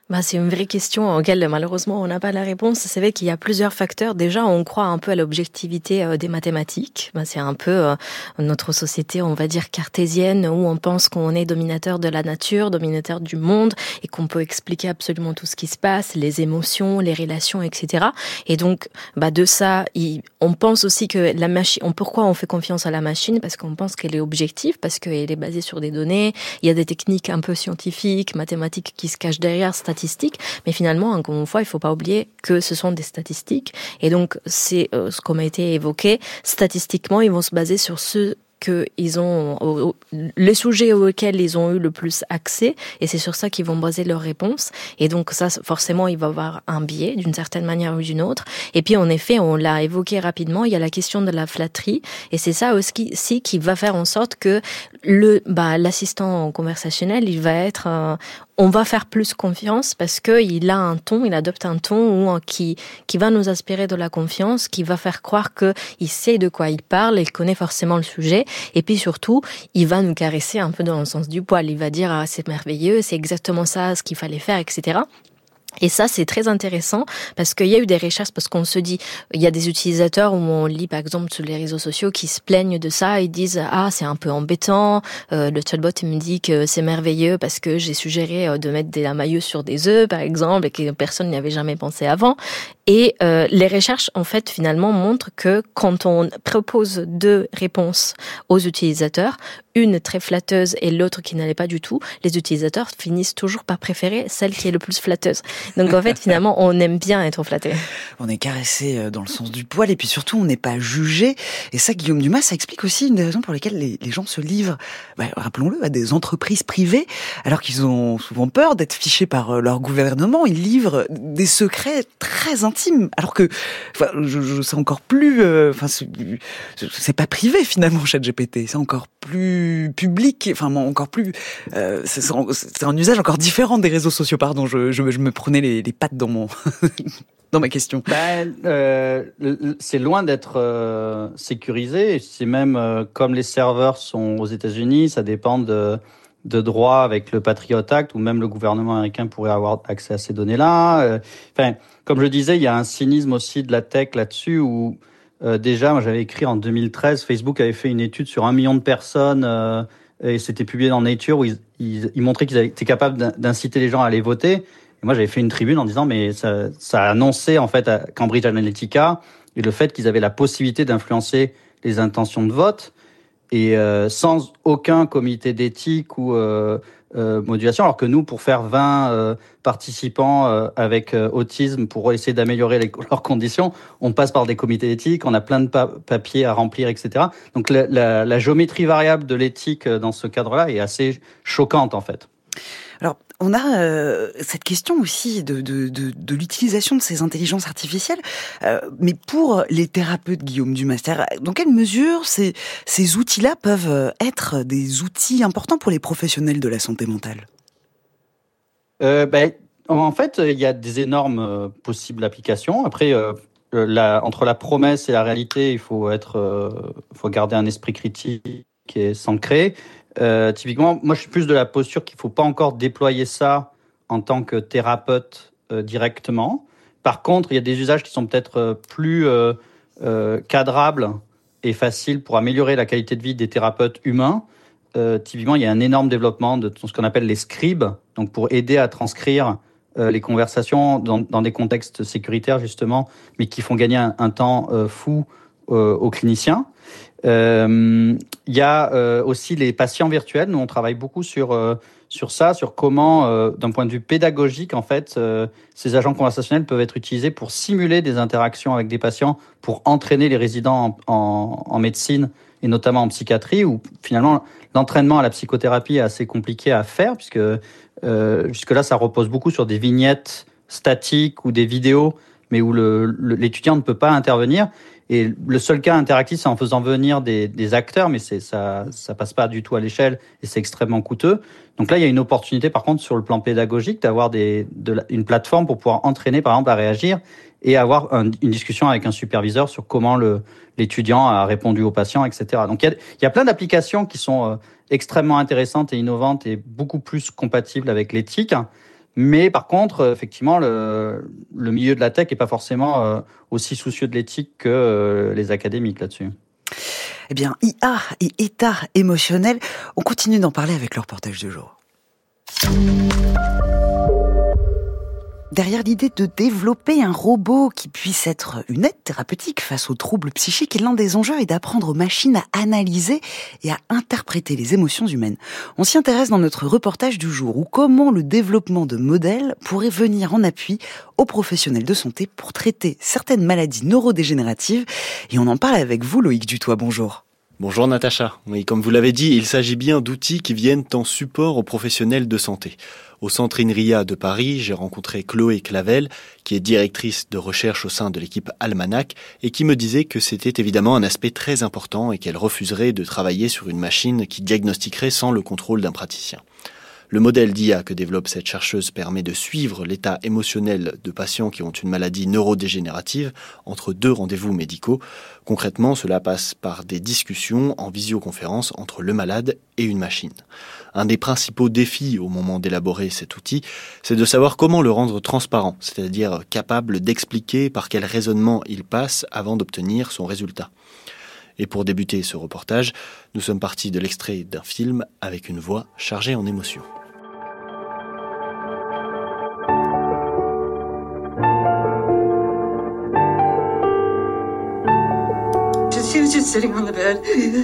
Bah, c'est une vraie question auquel malheureusement on n'a pas la réponse. C'est vrai qu'il y a plusieurs facteurs. Déjà, on croit un peu à l'objectivité des mathématiques. Bah, c'est un peu euh, notre société, on va dire cartésienne, où on pense qu'on est dominateur de la nature, dominateur du monde, et qu'on peut expliquer absolument tout ce qui se passe, les émotions, les relations, et cetera. Et donc, bah, de ça, il, on pense aussi que la machine. On, pourquoi on fait confiance à la machine ? Parce qu'on pense qu'elle est objective, parce qu'elle est basée sur des données. Il y a des techniques un peu scientifiques, mathématiques qui se cachent derrière. Statistiques, mais finalement, encore une fois, il faut pas oublier que ce sont des statistiques, et donc c'est euh, ce qu'on a été évoqué. Statistiquement, ils vont se baser sur ce qu'ils ont, les sujets auxquels ils ont eu le plus accès, et c'est sur ça qu'ils vont baser leurs réponses. Et donc ça, forcément, il va y avoir un biais d'une certaine manière ou d'une autre. Et puis, en effet, on l'a évoqué rapidement, il y a la question de la flatterie, et c'est ça aussi qui va faire en sorte que le, bah, l'assistant conversationnel, il va être, euh, on va faire plus confiance parce que il a un ton, il adopte un ton où, qui qui va nous inspirer de la confiance, qui va faire croire que il sait de quoi il parle, il connaît forcément le sujet, et puis surtout, il va nous caresser un peu dans le sens du poil. Il va dire ah, c'est merveilleux, c'est exactement ça ce qu'il fallait faire, et cetera. Et ça, c'est très intéressant parce qu'il y a eu des recherches, parce qu'on se dit, il y a des utilisateurs où on lit, par exemple, sur les réseaux sociaux qui se plaignent de ça, ils disent, ah, c'est un peu embêtant, euh, le chatbot me dit que c'est merveilleux parce que j'ai suggéré de mettre des lamailleux sur des œufs, par exemple, et que personne n'y avait jamais pensé avant. Et euh, les recherches, en fait, finalement, montrent que quand on propose deux réponses aux utilisateurs, une très flatteuse et l'autre qui n'allait pas du tout, les utilisateurs finissent toujours par préférer celle qui est le plus flatteuse. Donc en fait, finalement, on aime bien être flatté. On est caressé dans le sens du poil, et puis surtout, on n'est pas jugé. Et ça, Guillaume Dumas, ça explique aussi une des raisons pour lesquelles les, les gens se livrent, bah, rappelons-le, à des entreprises privées, alors qu'ils ont souvent peur d'être fichés par leur gouvernement. Ils livrent des secrets très intimes, alors que, enfin, je, je c'est encore plus, euh, enfin, c'est, c'est pas privé finalement, ChatGPT, c'est encore plus public, enfin encore plus, euh, c'est, c'est un usage encore différent des réseaux sociaux. Pardon, je, je, je me prenais les, les pattes dans mon dans ma question. Ben, euh, c'est loin d'être euh, sécurisé. C'est même euh, comme les serveurs sont aux États-Unis, ça dépend de de droits avec le Patriot Act, ou même le gouvernement américain pourrait avoir accès à ces données-là. Euh, enfin, comme je disais, il y a un cynisme aussi de la tech là-dessus où Euh, déjà, moi, j'avais écrit en deux mille treize, Facebook avait fait une étude sur un million de personnes euh, et c'était publié dans Nature où ils, ils, ils montraient qu'ils étaient capables d'inciter les gens à aller voter. Et moi, j'avais fait une tribune en disant, mais ça, ça a annoncé en fait à Cambridge Analytica et le fait qu'ils avaient la possibilité d'influencer les intentions de vote, et euh, sans aucun comité d'éthique ou euh, euh, modulation, alors que nous, pour faire vingt euh, participants euh, avec euh, autisme, pour essayer d'améliorer les, leurs conditions, on passe par des comités d'éthique, on a plein de pa- papiers à remplir, et cetera. Donc la, la, la géométrie variable de l'éthique dans ce cadre-là est assez choquante, en fait. Alors, on a euh, cette question aussi de, de, de, de l'utilisation de ces intelligences artificielles, euh, mais pour les thérapeutes, Guillaume Dumas, dans quelle mesure ces, ces outils-là peuvent être des outils importants pour les professionnels de la santé mentale ? euh, ben, En fait, il y a des énormes euh, possibles applications. Après, euh, la, entre la promesse et la réalité, il faut, être, euh, faut garder un esprit critique et s'ancrer. Euh, typiquement, moi, je suis plus de la posture qu'il ne faut pas encore déployer ça en tant que thérapeute euh, directement. Par contre, il y a des usages qui sont peut-être euh, plus euh, euh, cadrables et faciles pour améliorer la qualité de vie des thérapeutes humains. Euh, typiquement, il y a un énorme développement de ce qu'on appelle les scribes, donc pour aider à transcrire euh, les conversations dans, dans des contextes sécuritaires, justement, mais qui font gagner un, un temps euh, fou euh, aux cliniciens. Il euh, y a euh, aussi les patients virtuels. Nous, on travaille beaucoup sur euh, sur ça, sur comment, euh, d'un point de vue pédagogique, en fait, euh, ces agents conversationnels peuvent être utilisés pour simuler des interactions avec des patients, pour entraîner les résidents en, en, en médecine et notamment en psychiatrie, où finalement l'entraînement à la psychothérapie est assez compliqué à faire, puisque euh, jusque-là, ça repose beaucoup sur des vignettes statiques ou des vidéos, mais où le, le, l'étudiant ne peut pas intervenir. Et le seul cas interactif, c'est en faisant venir des, des acteurs, mais c'est, ça ça passe pas du tout à l'échelle et c'est extrêmement coûteux. Donc là, il y a une opportunité, par contre, sur le plan pédagogique, d'avoir des, de, une plateforme pour pouvoir entraîner, par exemple, à réagir et avoir un, une discussion avec un superviseur sur comment le, l'étudiant a répondu aux patients, et cetera. Donc il y a, il y a plein d'applications qui sont euh, extrêmement intéressantes et innovantes et beaucoup plus compatibles avec l'éthique. Mais par contre, effectivement, le, le milieu de la tech n'est pas forcément euh, aussi soucieux de l'éthique que euh, les académiques là-dessus. Eh bien, I A et état émotionnel, on continue d'en parler avec le reportage du jour. Derrière l'idée de développer un robot qui puisse être une aide thérapeutique face aux troubles psychiques, l'un des enjeux est d'apprendre aux machines à analyser et à interpréter les émotions humaines. On s'y intéresse dans notre reportage du jour, où comment le développement de modèles pourrait venir en appui aux professionnels de santé pour traiter certaines maladies neurodégénératives. Et on en parle avec vous, Loïc Dutoit, bonjour. Bonjour Natacha. Oui, comme vous l'avez dit, il s'agit bien d'outils qui viennent en support aux professionnels de santé. Au Centre INRIA de Paris, j'ai rencontré Chloé Clavel, qui est directrice de recherche au sein de l'équipe Almanach, et qui me disait que c'était évidemment un aspect très important et qu'elle refuserait de travailler sur une machine qui diagnostiquerait sans le contrôle d'un praticien. Le modèle d'I A que développe cette chercheuse permet de suivre l'état émotionnel de patients qui ont une maladie neurodégénérative entre deux rendez-vous médicaux. Concrètement, cela passe par des discussions en visioconférence entre le malade et une machine. Un des principaux défis au moment d'élaborer cet outil, c'est de savoir comment le rendre transparent, c'est-à-dire capable d'expliquer par quel raisonnement il passe avant d'obtenir son résultat. Et pour débuter ce reportage, nous sommes partis de l'extrait d'un film avec une voix chargée en émotions. She was just sitting on the bed.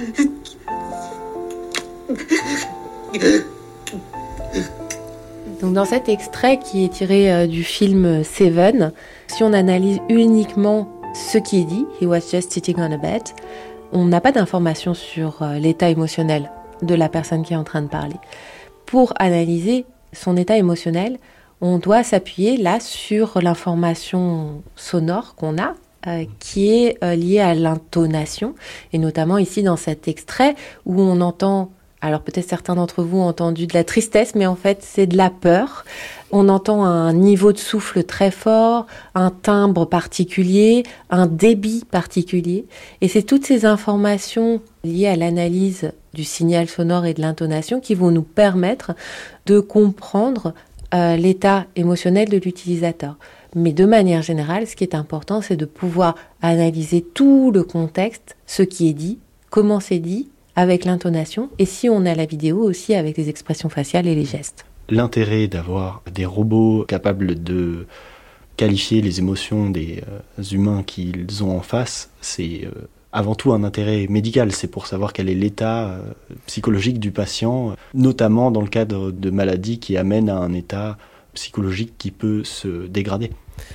Donc dans cet extrait qui est tiré euh, du film Seven, si on analyse uniquement ce qui est dit, he was just sitting on a bed, on n'a pas d'informations sur euh, l'état émotionnel de la personne qui est en train de parler. Pour analyser son état émotionnel, on doit s'appuyer là sur l'information sonore qu'on a, euh, qui est euh, liée à l'intonation, et notamment ici dans cet extrait où on entend, alors peut-être certains d'entre vous ont entendu de la tristesse, mais en fait c'est de la peur. On entend un niveau de souffle très fort, un timbre particulier, un débit particulier. Et c'est toutes ces informations liées à l'analyse du signal sonore et de l'intonation qui vont nous permettre de comprendre euh, l'état émotionnel de l'utilisateur. Mais de manière générale, ce qui est important, c'est de pouvoir analyser tout le contexte, ce qui est dit, comment c'est dit, avec l'intonation, et si on a la vidéo aussi avec les expressions faciales et les gestes. L'intérêt d'avoir des robots capables de qualifier les émotions des euh, humains qu'ils ont en face, c'est euh, avant tout un intérêt médical. C'est pour savoir quel est l'état euh, psychologique du patient, notamment dans le cadre de maladies qui amènent à un état psychologique qui peut se dégrader.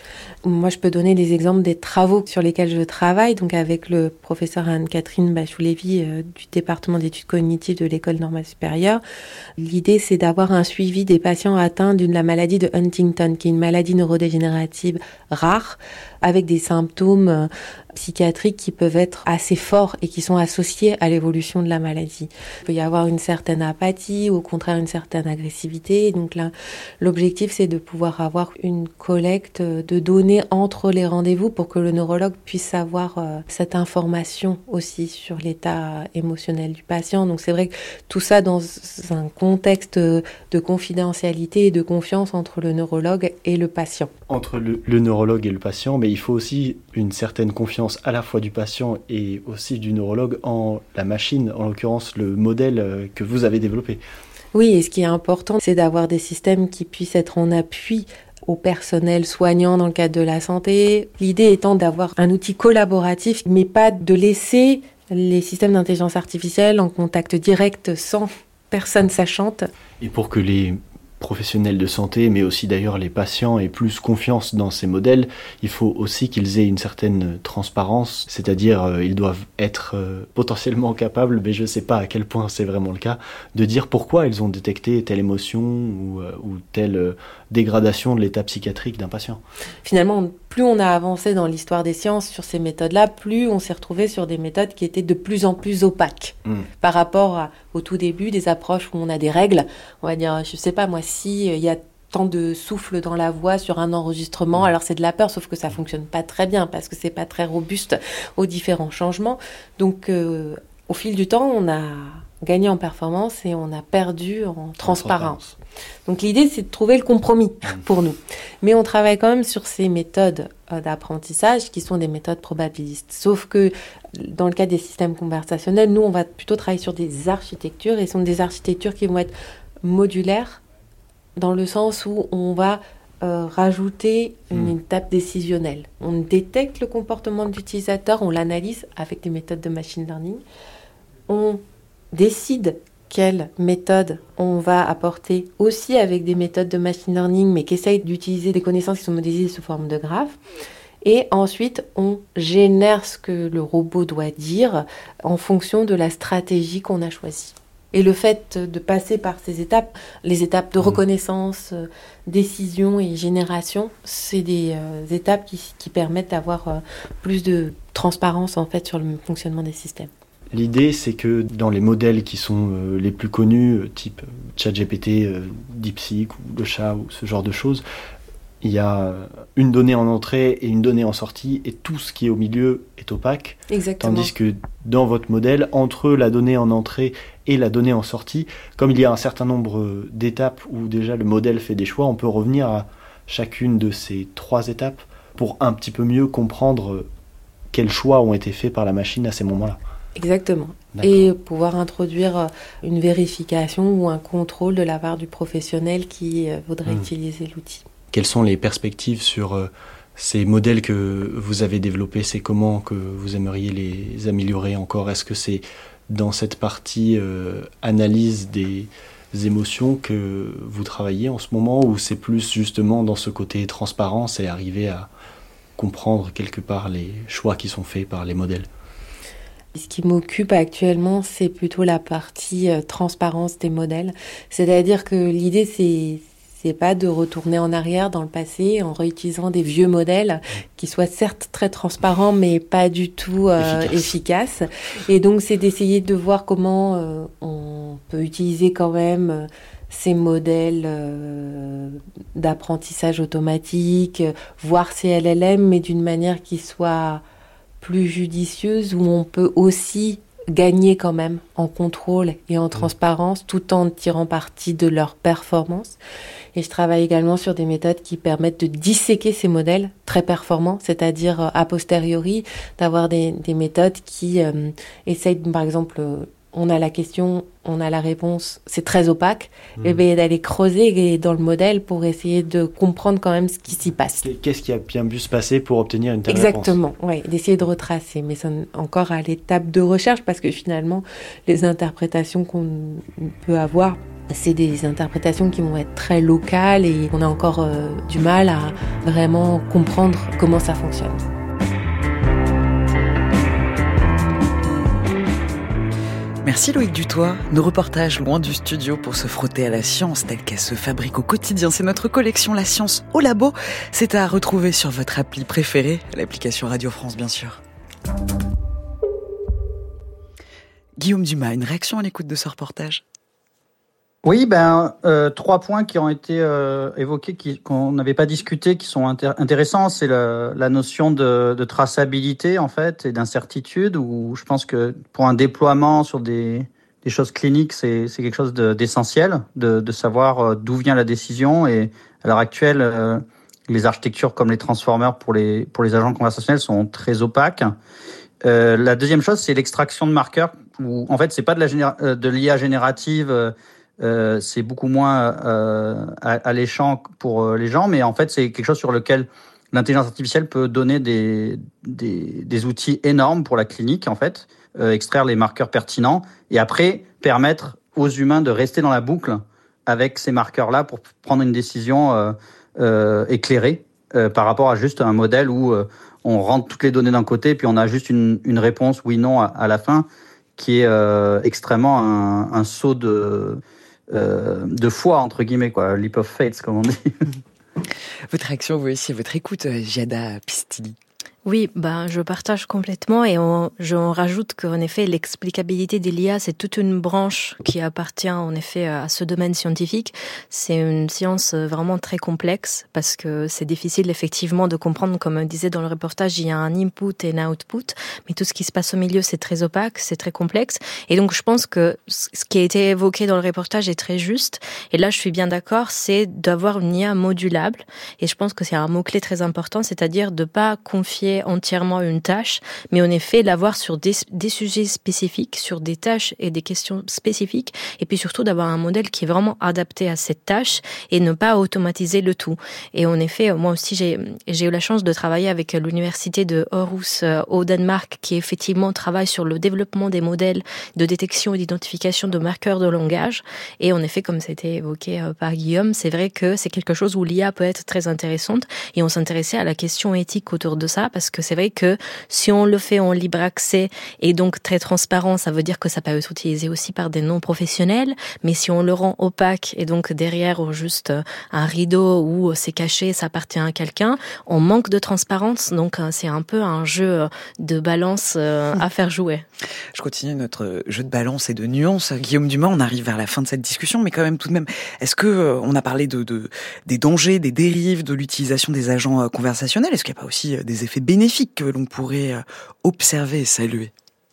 Moi, je peux donner des exemples des travaux sur lesquels je travaille, donc avec le professeur Anne-Catherine Bachou-Lévy euh, du département d'études cognitives de l'École normale supérieure. L'idée, c'est d'avoir un suivi des patients atteints de la maladie de Huntington, qui est une maladie neurodégénérative rare, avec des symptômes euh, psychiatriques qui peuvent être assez forts et qui sont associés à l'évolution de la maladie. Il peut y avoir une certaine apathie ou au contraire une certaine agressivité. Donc là, l'objectif, c'est de pouvoir avoir une collecte de données entre les rendez-vous pour que le neurologue puisse avoir euh, cette information aussi sur l'état émotionnel du patient. Donc c'est vrai que tout ça dans un contexte de confidentialité et de confiance entre le neurologue et le patient. Entre le, le neurologue et le patient, mais il faut aussi une certaine confiance à la fois du patient et aussi du neurologue en la machine, en l'occurrence le modèle que vous avez développé. Oui, et ce qui est important, c'est d'avoir des systèmes qui puissent être en appui au personnel soignant dans le cadre de la santé. L'idée étant d'avoir un outil collaboratif, mais pas de laisser les systèmes d'intelligence artificielle en contact direct sans personne sachante. Et pour que les professionnels de santé, mais aussi d'ailleurs les patients aient plus confiance dans ces modèles, il faut aussi qu'ils aient une certaine transparence, c'est-à-dire euh, ils doivent être euh, potentiellement capables, mais je ne sais pas à quel point c'est vraiment le cas, de dire pourquoi ils ont détecté telle émotion ou, euh, ou telle euh, dégradation de l'état psychiatrique d'un patient. Finalement, plus on a avancé dans l'histoire des sciences sur ces méthodes-là, plus on s'est retrouvé sur des méthodes qui étaient de plus en plus opaques mmh. par rapport à, au tout début, des approches où on a des règles. On va dire, je sais pas moi, si il y a tant de souffle dans la voix sur un enregistrement, alors c'est de la peur, sauf que ça fonctionne pas très bien parce que c'est pas très robuste aux différents changements. Donc, euh, au fil du temps, on a gagné en performance et on a perdu en transparence. Donc l'idée, c'est de trouver le compromis pour nous. Mais on travaille quand même sur ces méthodes d'apprentissage qui sont des méthodes probabilistes. Sauf que dans le cas des systèmes conversationnels, nous, on va plutôt travailler sur des architectures, et ce sont des architectures qui vont être modulaires dans le sens où on va euh, rajouter une mmh. étape décisionnelle. On détecte le comportement de l'utilisateur, on l'analyse avec des méthodes de machine learning, on décide quelle méthode on va apporter aussi avec des méthodes de machine learning, mais qui essayent d'utiliser des connaissances qui sont modélisées sous forme de graphes. Et ensuite, on génère ce que le robot doit dire en fonction de la stratégie qu'on a choisie. Et le fait de passer par ces étapes, les étapes de reconnaissance, euh, décision et génération, c'est des euh, étapes qui, qui permettent d'avoir euh, plus de transparence en fait sur le fonctionnement des systèmes. L'idée, c'est que dans les modèles qui sont euh, les plus connus, euh, type ChatGPT, euh, DeepSeek ou le chat ou ce genre de choses, il y a une donnée en entrée et une donnée en sortie, et tout ce qui est au milieu est opaque. Exactement. Tandis que dans votre modèle, entre la donnée en entrée et la donnée en sortie, comme il y a un certain nombre d'étapes où déjà le modèle fait des choix, on peut revenir à chacune de ces trois étapes pour un petit peu mieux comprendre quels choix ont été faits par la machine à ces moments-là. Exactement. D'accord. Et pouvoir introduire une vérification ou un contrôle de la part du professionnel qui voudrait mmh. utiliser l'outil. Quelles sont les perspectives sur euh, ces modèles que vous avez développés? C'est comment que vous aimeriez les améliorer encore? Est-ce que c'est dans cette partie euh, analyse des émotions que vous travaillez en ce moment, ou c'est plus justement dans ce côté transparence et arriver à comprendre quelque part les choix qui sont faits par les modèles? Ce qui m'occupe actuellement, c'est plutôt la partie euh, transparence des modèles. C'est-à-dire que l'idée, c'est... c'est pas de retourner en arrière dans le passé en réutilisant des vieux modèles qui soient certes très transparents mais pas du tout euh, efficaces. Et donc c'est d'essayer de voir comment euh, on peut utiliser quand même euh, ces modèles euh, d'apprentissage automatique, euh, voire ces L L M, mais d'une manière qui soit plus judicieuse, où on peut aussi gagner quand même en contrôle et en transparence tout en tirant parti de leur performance. Et je travaille également sur des méthodes qui permettent de disséquer ces modèles très performants, c'est-à-dire a posteriori, d'avoir des, des méthodes qui euh, essayent, par exemple, euh, on a la question, on a la réponse, c'est très opaque, mmh. et bien d'aller creuser dans le modèle pour essayer de comprendre quand même ce qui s'y passe. Qu'est-ce qui a bien pu se passer pour obtenir une telle Exactement, réponse? oui, d'essayer de retracer, mais c'est encore à l'étape de recherche, parce que finalement, les interprétations qu'on peut avoir, c'est des interprétations qui vont être très locales et on a encore euh, du mal à vraiment comprendre comment ça fonctionne. Merci Loïc Dutoit. Nos reportages loin du studio pour se frotter à la science telle qu'elle se fabrique au quotidien. C'est notre collection La Science au Labo. C'est à retrouver sur votre appli préférée, l'application Radio France bien sûr. Guillaume Dumas, une réaction à l'écoute de ce reportage? Oui, ben euh, trois points qui ont été euh, évoqués, qui, qu'on n'avait pas discuté, qui sont intér- intéressants. C'est le, la notion de, de traçabilité en fait et d'incertitude. Où je pense que pour un déploiement sur des, des choses cliniques, c'est, c'est quelque chose de, d'essentiel, de, de savoir d'où vient la décision. Et à l'heure actuelle, euh, les architectures comme les transformers pour les pour les agents conversationnels sont très opaques. Euh, la deuxième chose, c'est l'extraction de marqueurs. Où en fait, c'est pas de la généra- de l'I A générative. Euh, Euh, c'est beaucoup moins euh, alléchant pour euh, les gens, mais en fait, c'est quelque chose sur lequel l'intelligence artificielle peut donner des, des, des outils énormes pour la clinique, en fait, euh, extraire les marqueurs pertinents et après permettre aux humains de rester dans la boucle avec ces marqueurs-là pour prendre une décision euh, euh, éclairée euh, par rapport à juste un modèle où euh, on rentre toutes les données d'un côté puis on a juste une, une réponse oui/non à, à la fin qui est euh, extrêmement un, un saut de Euh, de foi, entre guillemets, quoi, leap of faith, comme on dit. Votre réaction, vous aussi, votre écoute, Giada Pistilli. Oui, ben, je partage complètement et on, je, on rajoute qu'en effet, l'explicabilité de l'I A, c'est toute une branche qui appartient en effet à ce domaine scientifique. C'est une science vraiment très complexe parce que c'est difficile effectivement de comprendre, comme on disait dans le reportage, il y a un input et un output, mais tout ce qui se passe au milieu, c'est très opaque, c'est très complexe. Et donc, je pense que ce qui a été évoqué dans le reportage est très juste. Et là, je suis bien d'accord, c'est d'avoir une I A modulable. Et je pense que c'est un mot-clé très important, c'est-à-dire de pas confier entièrement une tâche, mais en effet l'avoir sur des, des sujets spécifiques, sur des tâches et des questions spécifiques, et puis surtout d'avoir un modèle qui est vraiment adapté à cette tâche et ne pas automatiser le tout. Et en effet, moi aussi, j'ai, j'ai eu la chance de travailler avec l'université de Aarhus euh, au Danemark, qui effectivement travaille sur le développement des modèles de détection et d'identification de marqueurs de langage. Et en effet, comme c'était évoqué euh, par Guillaume, c'est vrai que c'est quelque chose où l'I A peut être très intéressante, et on s'intéressait à la question éthique autour de ça, parce que c'est vrai que si on le fait en libre accès et donc très transparent, ça veut dire que ça peut être utilisé aussi par des non-professionnels, mais si on le rend opaque et donc derrière juste un rideau où c'est caché, ça appartient à quelqu'un, on manque de transparence, donc c'est un peu un jeu de balance à faire jouer. Je continue notre jeu de balance et de nuances. Guillaume Dumas, on arrive vers la fin de cette discussion, mais quand même tout de même, est-ce que on a parlé de, de des dangers, des dérives de l'utilisation des agents conversationnels? Est-ce qu'il n'y a pas aussi des effets bénéfiques que l'on pourrait observer et saluer?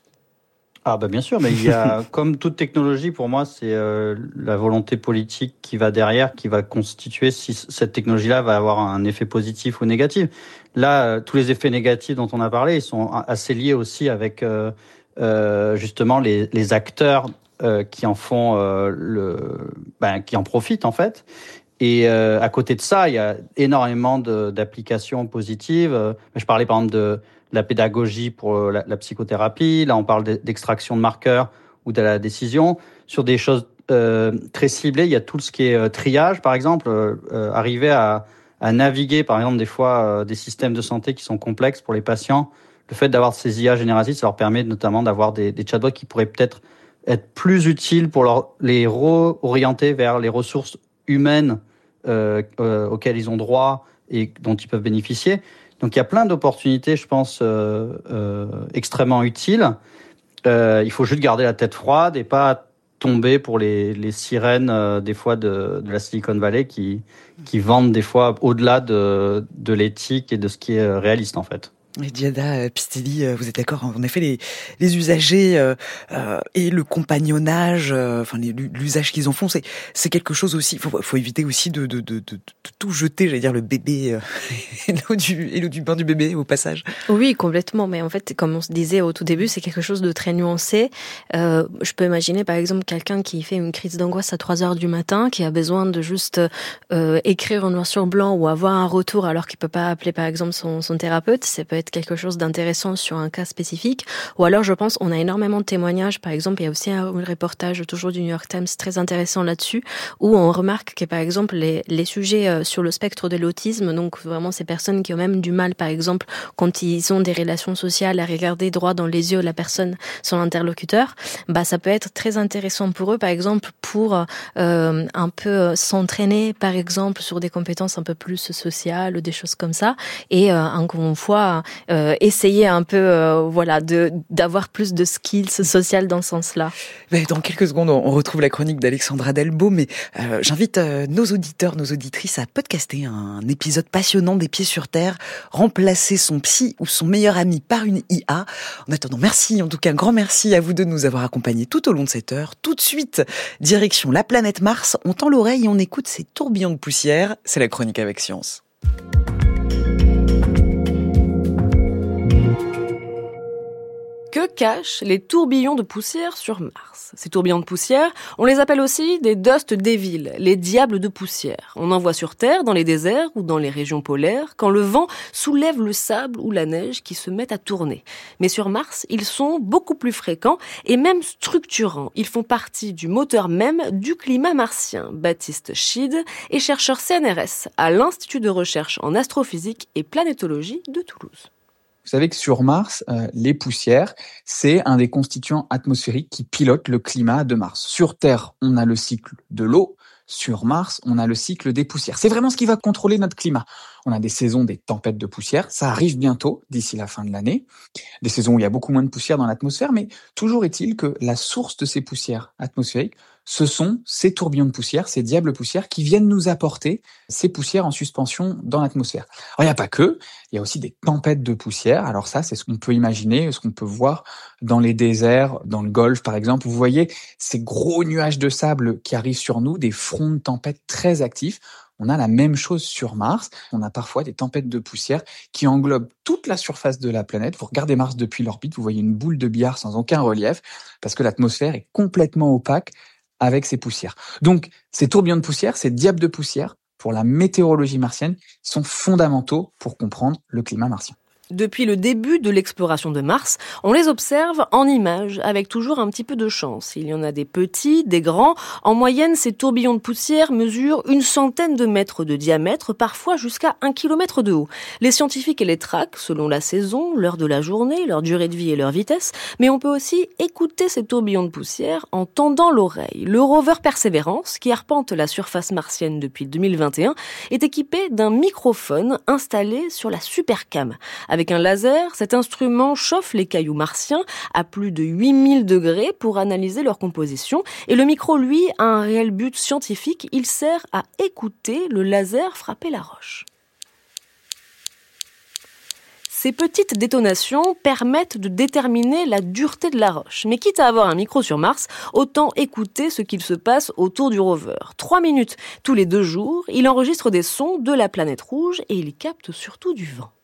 Ah bah bien sûr, mais il y a, comme toute technologie, pour moi, c'est euh, la volonté politique qui va derrière, qui va constituer si cette technologie-là va avoir un effet positif ou négatif. Là, euh, tous les effets négatifs dont on a parlé, ils sont assez liés aussi avec euh, euh, justement les, les acteurs euh, qui en font euh, le, ben, qui en profitent en fait. Et euh, à côté de ça, il y a énormément de, d'applications positives. Je parlais par exemple de la pédagogie pour la, la psychothérapie. Là, on parle d'extraction de marqueurs ou de la décision. Sur des choses euh, très ciblées, il y a tout ce qui est euh, triage, par exemple. Euh, arriver à, à naviguer, par exemple, des fois, euh, des systèmes de santé qui sont complexes pour les patients. Le fait d'avoir ces I A généralistes, ça leur permet notamment d'avoir des, des chatbots qui pourraient peut-être être plus utiles pour leur, les réorienter vers les ressources humaines euh, euh, auxquelles ils ont droit et dont ils peuvent bénéficier. Donc il y a plein d'opportunités, je pense, euh, euh, extrêmement utiles. Euh, il faut juste garder la tête froide et pas tomber pour les, les sirènes euh, des fois de, de la Silicon Valley qui, qui vendent des fois au-delà de, de l'éthique et de ce qui est réaliste en fait. Et Giada Pistelli, vous êtes d'accord? En effet, les, les usagers euh, euh, et le compagnonnage, euh, enfin les, l'usage qu'ils en font, c'est, c'est quelque chose aussi. Il faut, faut éviter aussi de, de, de, de, de tout jeter, j'allais dire le bébé euh, et, l'eau du, et l'eau du bain du bébé au passage. Oui, complètement. Mais en fait, comme on se disait au tout début, c'est quelque chose de très nuancé. Euh, je peux imaginer par exemple quelqu'un qui fait une crise d'angoisse à trois heures du matin, qui a besoin de juste euh, écrire en noir sur blanc ou avoir un retour alors qu'il peut pas appeler par exemple son, son thérapeute. Ça peut être quelque chose d'intéressant sur un cas spécifique. Ou alors, je pense, on a énormément de témoignages. Par exemple, il y a aussi un reportage toujours du New York Times très intéressant là-dessus, où on remarque que, par exemple, les, les sujets sur le spectre de l'autisme, donc vraiment ces personnes qui ont même du mal, par exemple, quand ils ont des relations sociales, à regarder droit dans les yeux la personne, son interlocuteur, bah ça peut être très intéressant pour eux, par exemple, pour euh, un peu s'entraîner, par exemple, sur des compétences un peu plus sociales ou des choses comme ça. Et euh, encore une fois, Euh, essayer un peu, euh, voilà, de d'avoir plus de skills sociales dans ce sens-là. Dans quelques secondes, on retrouve la chronique d'Alexandra Delbo, mais euh, j'invite euh, nos auditeurs, nos auditrices à podcaster un épisode passionnant des Pieds sur Terre, remplacer son psy ou son meilleur ami par une I A. En attendant, merci, en tout cas, un grand merci à vous deux de nous avoir accompagnés tout au long de cette heure. Tout de suite, direction la planète Mars, on tend l'oreille et on écoute ces tourbillons de poussière. C'est la chronique avec Science. Que cachent les tourbillons de poussière sur Mars? Ces tourbillons de poussière, on les appelle aussi des Dust Devils, les diables de poussière. On en voit sur Terre, dans les déserts ou dans les régions polaires, quand le vent soulève le sable ou la neige qui se met à tourner. Mais sur Mars, ils sont beaucoup plus fréquents et même structurants. Ils font partie du moteur même du climat martien. Baptiste Schied est chercheur C N R S à l'Institut de recherche en astrophysique et planétologie de Toulouse. Vous savez que sur Mars, euh, les poussières, c'est un des constituants atmosphériques qui pilotent le climat de Mars. Sur Terre, on a le cycle de l'eau. Sur Mars, on a le cycle des poussières. C'est vraiment ce qui va contrôler notre climat. On a des saisons des tempêtes de poussière. Ça arrive bientôt, d'ici la fin de l'année. Des saisons où il y a beaucoup moins de poussière dans l'atmosphère, mais toujours est-il que la source de ces poussières atmosphériques, ce sont ces tourbillons de poussière, ces diables poussières qui viennent nous apporter ces poussières en suspension dans l'atmosphère. Alors, il n'y a pas que, il y a aussi des tempêtes de poussière. Alors ça, c'est ce qu'on peut imaginer, ce qu'on peut voir dans les déserts, dans le Golfe par exemple. Vous voyez ces gros nuages de sable qui arrivent sur nous, des fronts de tempête très actifs. On a la même chose sur Mars. On a parfois des tempêtes de poussière qui englobent toute la surface de la planète. Vous regardez Mars depuis l'orbite, vous voyez une boule de billard sans aucun relief parce que l'atmosphère est complètement opaque avec ces poussières. Donc, ces tourbillons de poussière, ces diables de poussière, pour la météorologie martienne, sont fondamentaux pour comprendre le climat martien. Depuis le début de l'exploration de Mars, on les observe en images, avec toujours un petit peu de chance. Il y en a des petits, des grands. En moyenne, ces tourbillons de poussière mesurent une centaine de mètres de diamètre, parfois jusqu'à un kilomètre de haut. Les scientifiques les traquent selon la saison, l'heure de la journée, leur durée de vie et leur vitesse. Mais on peut aussi écouter ces tourbillons de poussière en tendant l'oreille. Le rover Perseverance, qui arpente la surface martienne depuis deux mille vingt et un, est équipé d'un microphone installé sur la Supercam. Avec un laser, cet instrument chauffe les cailloux martiens à plus de huit mille degrés pour analyser leur composition. Et le micro, lui, a un réel but scientifique. Il sert à écouter le laser frapper la roche. Ces petites détonations permettent de déterminer la dureté de la roche. Mais quitte à avoir un micro sur Mars, autant écouter ce qu'il se passe autour du rover. Trois minutes tous les deux jours, il enregistre des sons de la planète rouge et il capte surtout du vent.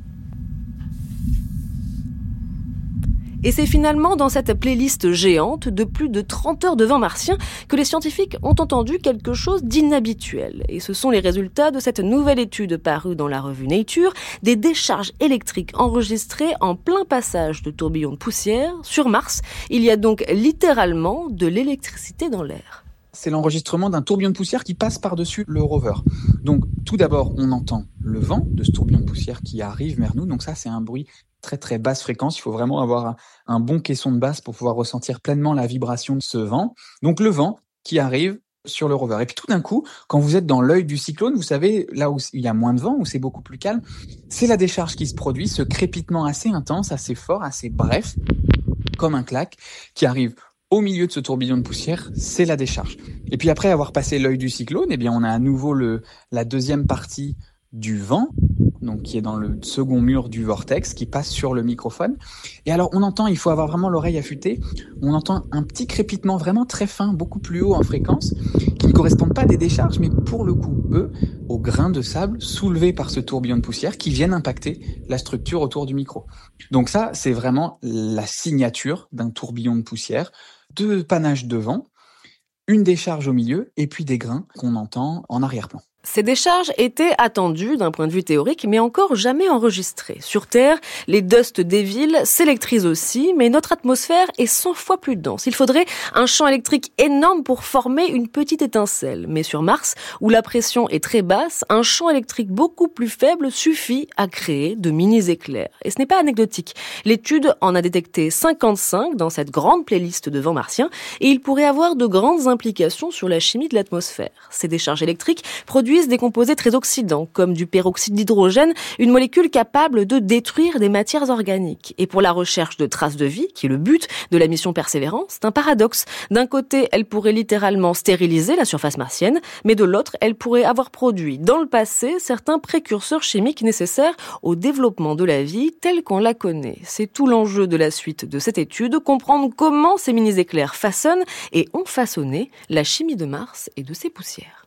Et c'est finalement dans cette playlist géante de plus de trente heures de vent martien que les scientifiques ont entendu quelque chose d'inhabituel. Et ce sont les résultats de cette nouvelle étude parue dans la revue Nature, des décharges électriques enregistrées en plein passage de tourbillons de poussière. Sur Mars, il y a donc littéralement de l'électricité dans l'air. C'est l'enregistrement d'un tourbillon de poussière qui passe par-dessus le rover. Donc, tout d'abord, on entend le vent de ce tourbillon de poussière qui arrive vers nous. Donc ça, c'est un bruit très très basse fréquence. Il faut vraiment avoir un, un bon caisson de basse pour pouvoir ressentir pleinement la vibration de ce vent. Donc le vent qui arrive sur le rover. Et puis tout d'un coup, quand vous êtes dans l'œil du cyclone, vous savez, là où il y a moins de vent, où c'est beaucoup plus calme, c'est la décharge qui se produit, ce crépitement assez intense, assez fort, assez bref, comme un claque, qui arrive au milieu de ce tourbillon de poussière, c'est la décharge. Et puis après avoir passé l'œil du cyclone, eh bien on a à nouveau le, la deuxième partie du vent, donc qui est dans le second mur du vortex, qui passe sur le microphone. Et alors on entend, il faut avoir vraiment l'oreille affûtée, on entend un petit crépitement vraiment très fin, beaucoup plus haut en fréquence, qui ne correspondent pas à des décharges, mais pour le coup, eux, aux grains de sable soulevés par ce tourbillon de poussière qui viennent impacter la structure autour du micro. Donc ça, c'est vraiment la signature d'un tourbillon de poussière, deux panaches de vent, une décharge au milieu, et puis des grains qu'on entend en arrière-plan. Ces décharges étaient attendues d'un point de vue théorique, mais encore jamais enregistrées. Sur Terre, les Dust Devils s'électrisent aussi, mais notre atmosphère est cent fois plus dense. Il faudrait un champ électrique énorme pour former une petite étincelle. Mais sur Mars, où la pression est très basse, un champ électrique beaucoup plus faible suffit à créer de mini-éclairs. Et ce n'est pas anecdotique. L'étude en a détecté cinquante-cinq dans cette grande playlist de vent martien, et il pourrait avoir de grandes implications sur la chimie de l'atmosphère. Ces décharges électriques produisent des composés très oxydants, comme du peroxyde d'hydrogène, une molécule capable de détruire des matières organiques. Et pour la recherche de traces de vie, qui est le but de la mission Persévérance, c'est un paradoxe. D'un côté, elle pourrait littéralement stériliser la surface martienne, mais de l'autre, elle pourrait avoir produit dans le passé certains précurseurs chimiques nécessaires au développement de la vie telle qu'on la connaît. C'est tout l'enjeu de la suite de cette étude, comprendre comment ces mini-éclairs façonnent et ont façonné la chimie de Mars et de ses poussières.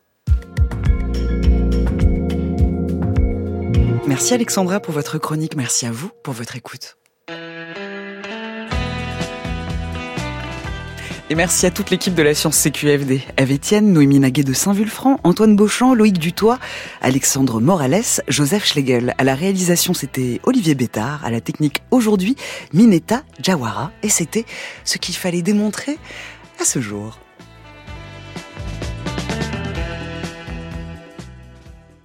Merci Alexandra pour votre chronique, merci à vous pour votre écoute. Et merci à toute l'équipe de la Science C Q F D. Eve Etienne, Noémie Naguet de Saint-Vulfranc, Antoine Beauchamp, Loïc Dutoit, Alexandre Morales, Joseph Schlegel. À la réalisation, c'était Olivier Bétard. À la technique, aujourd'hui, Mineta Jawara. Et c'était ce qu'il fallait démontrer à ce jour.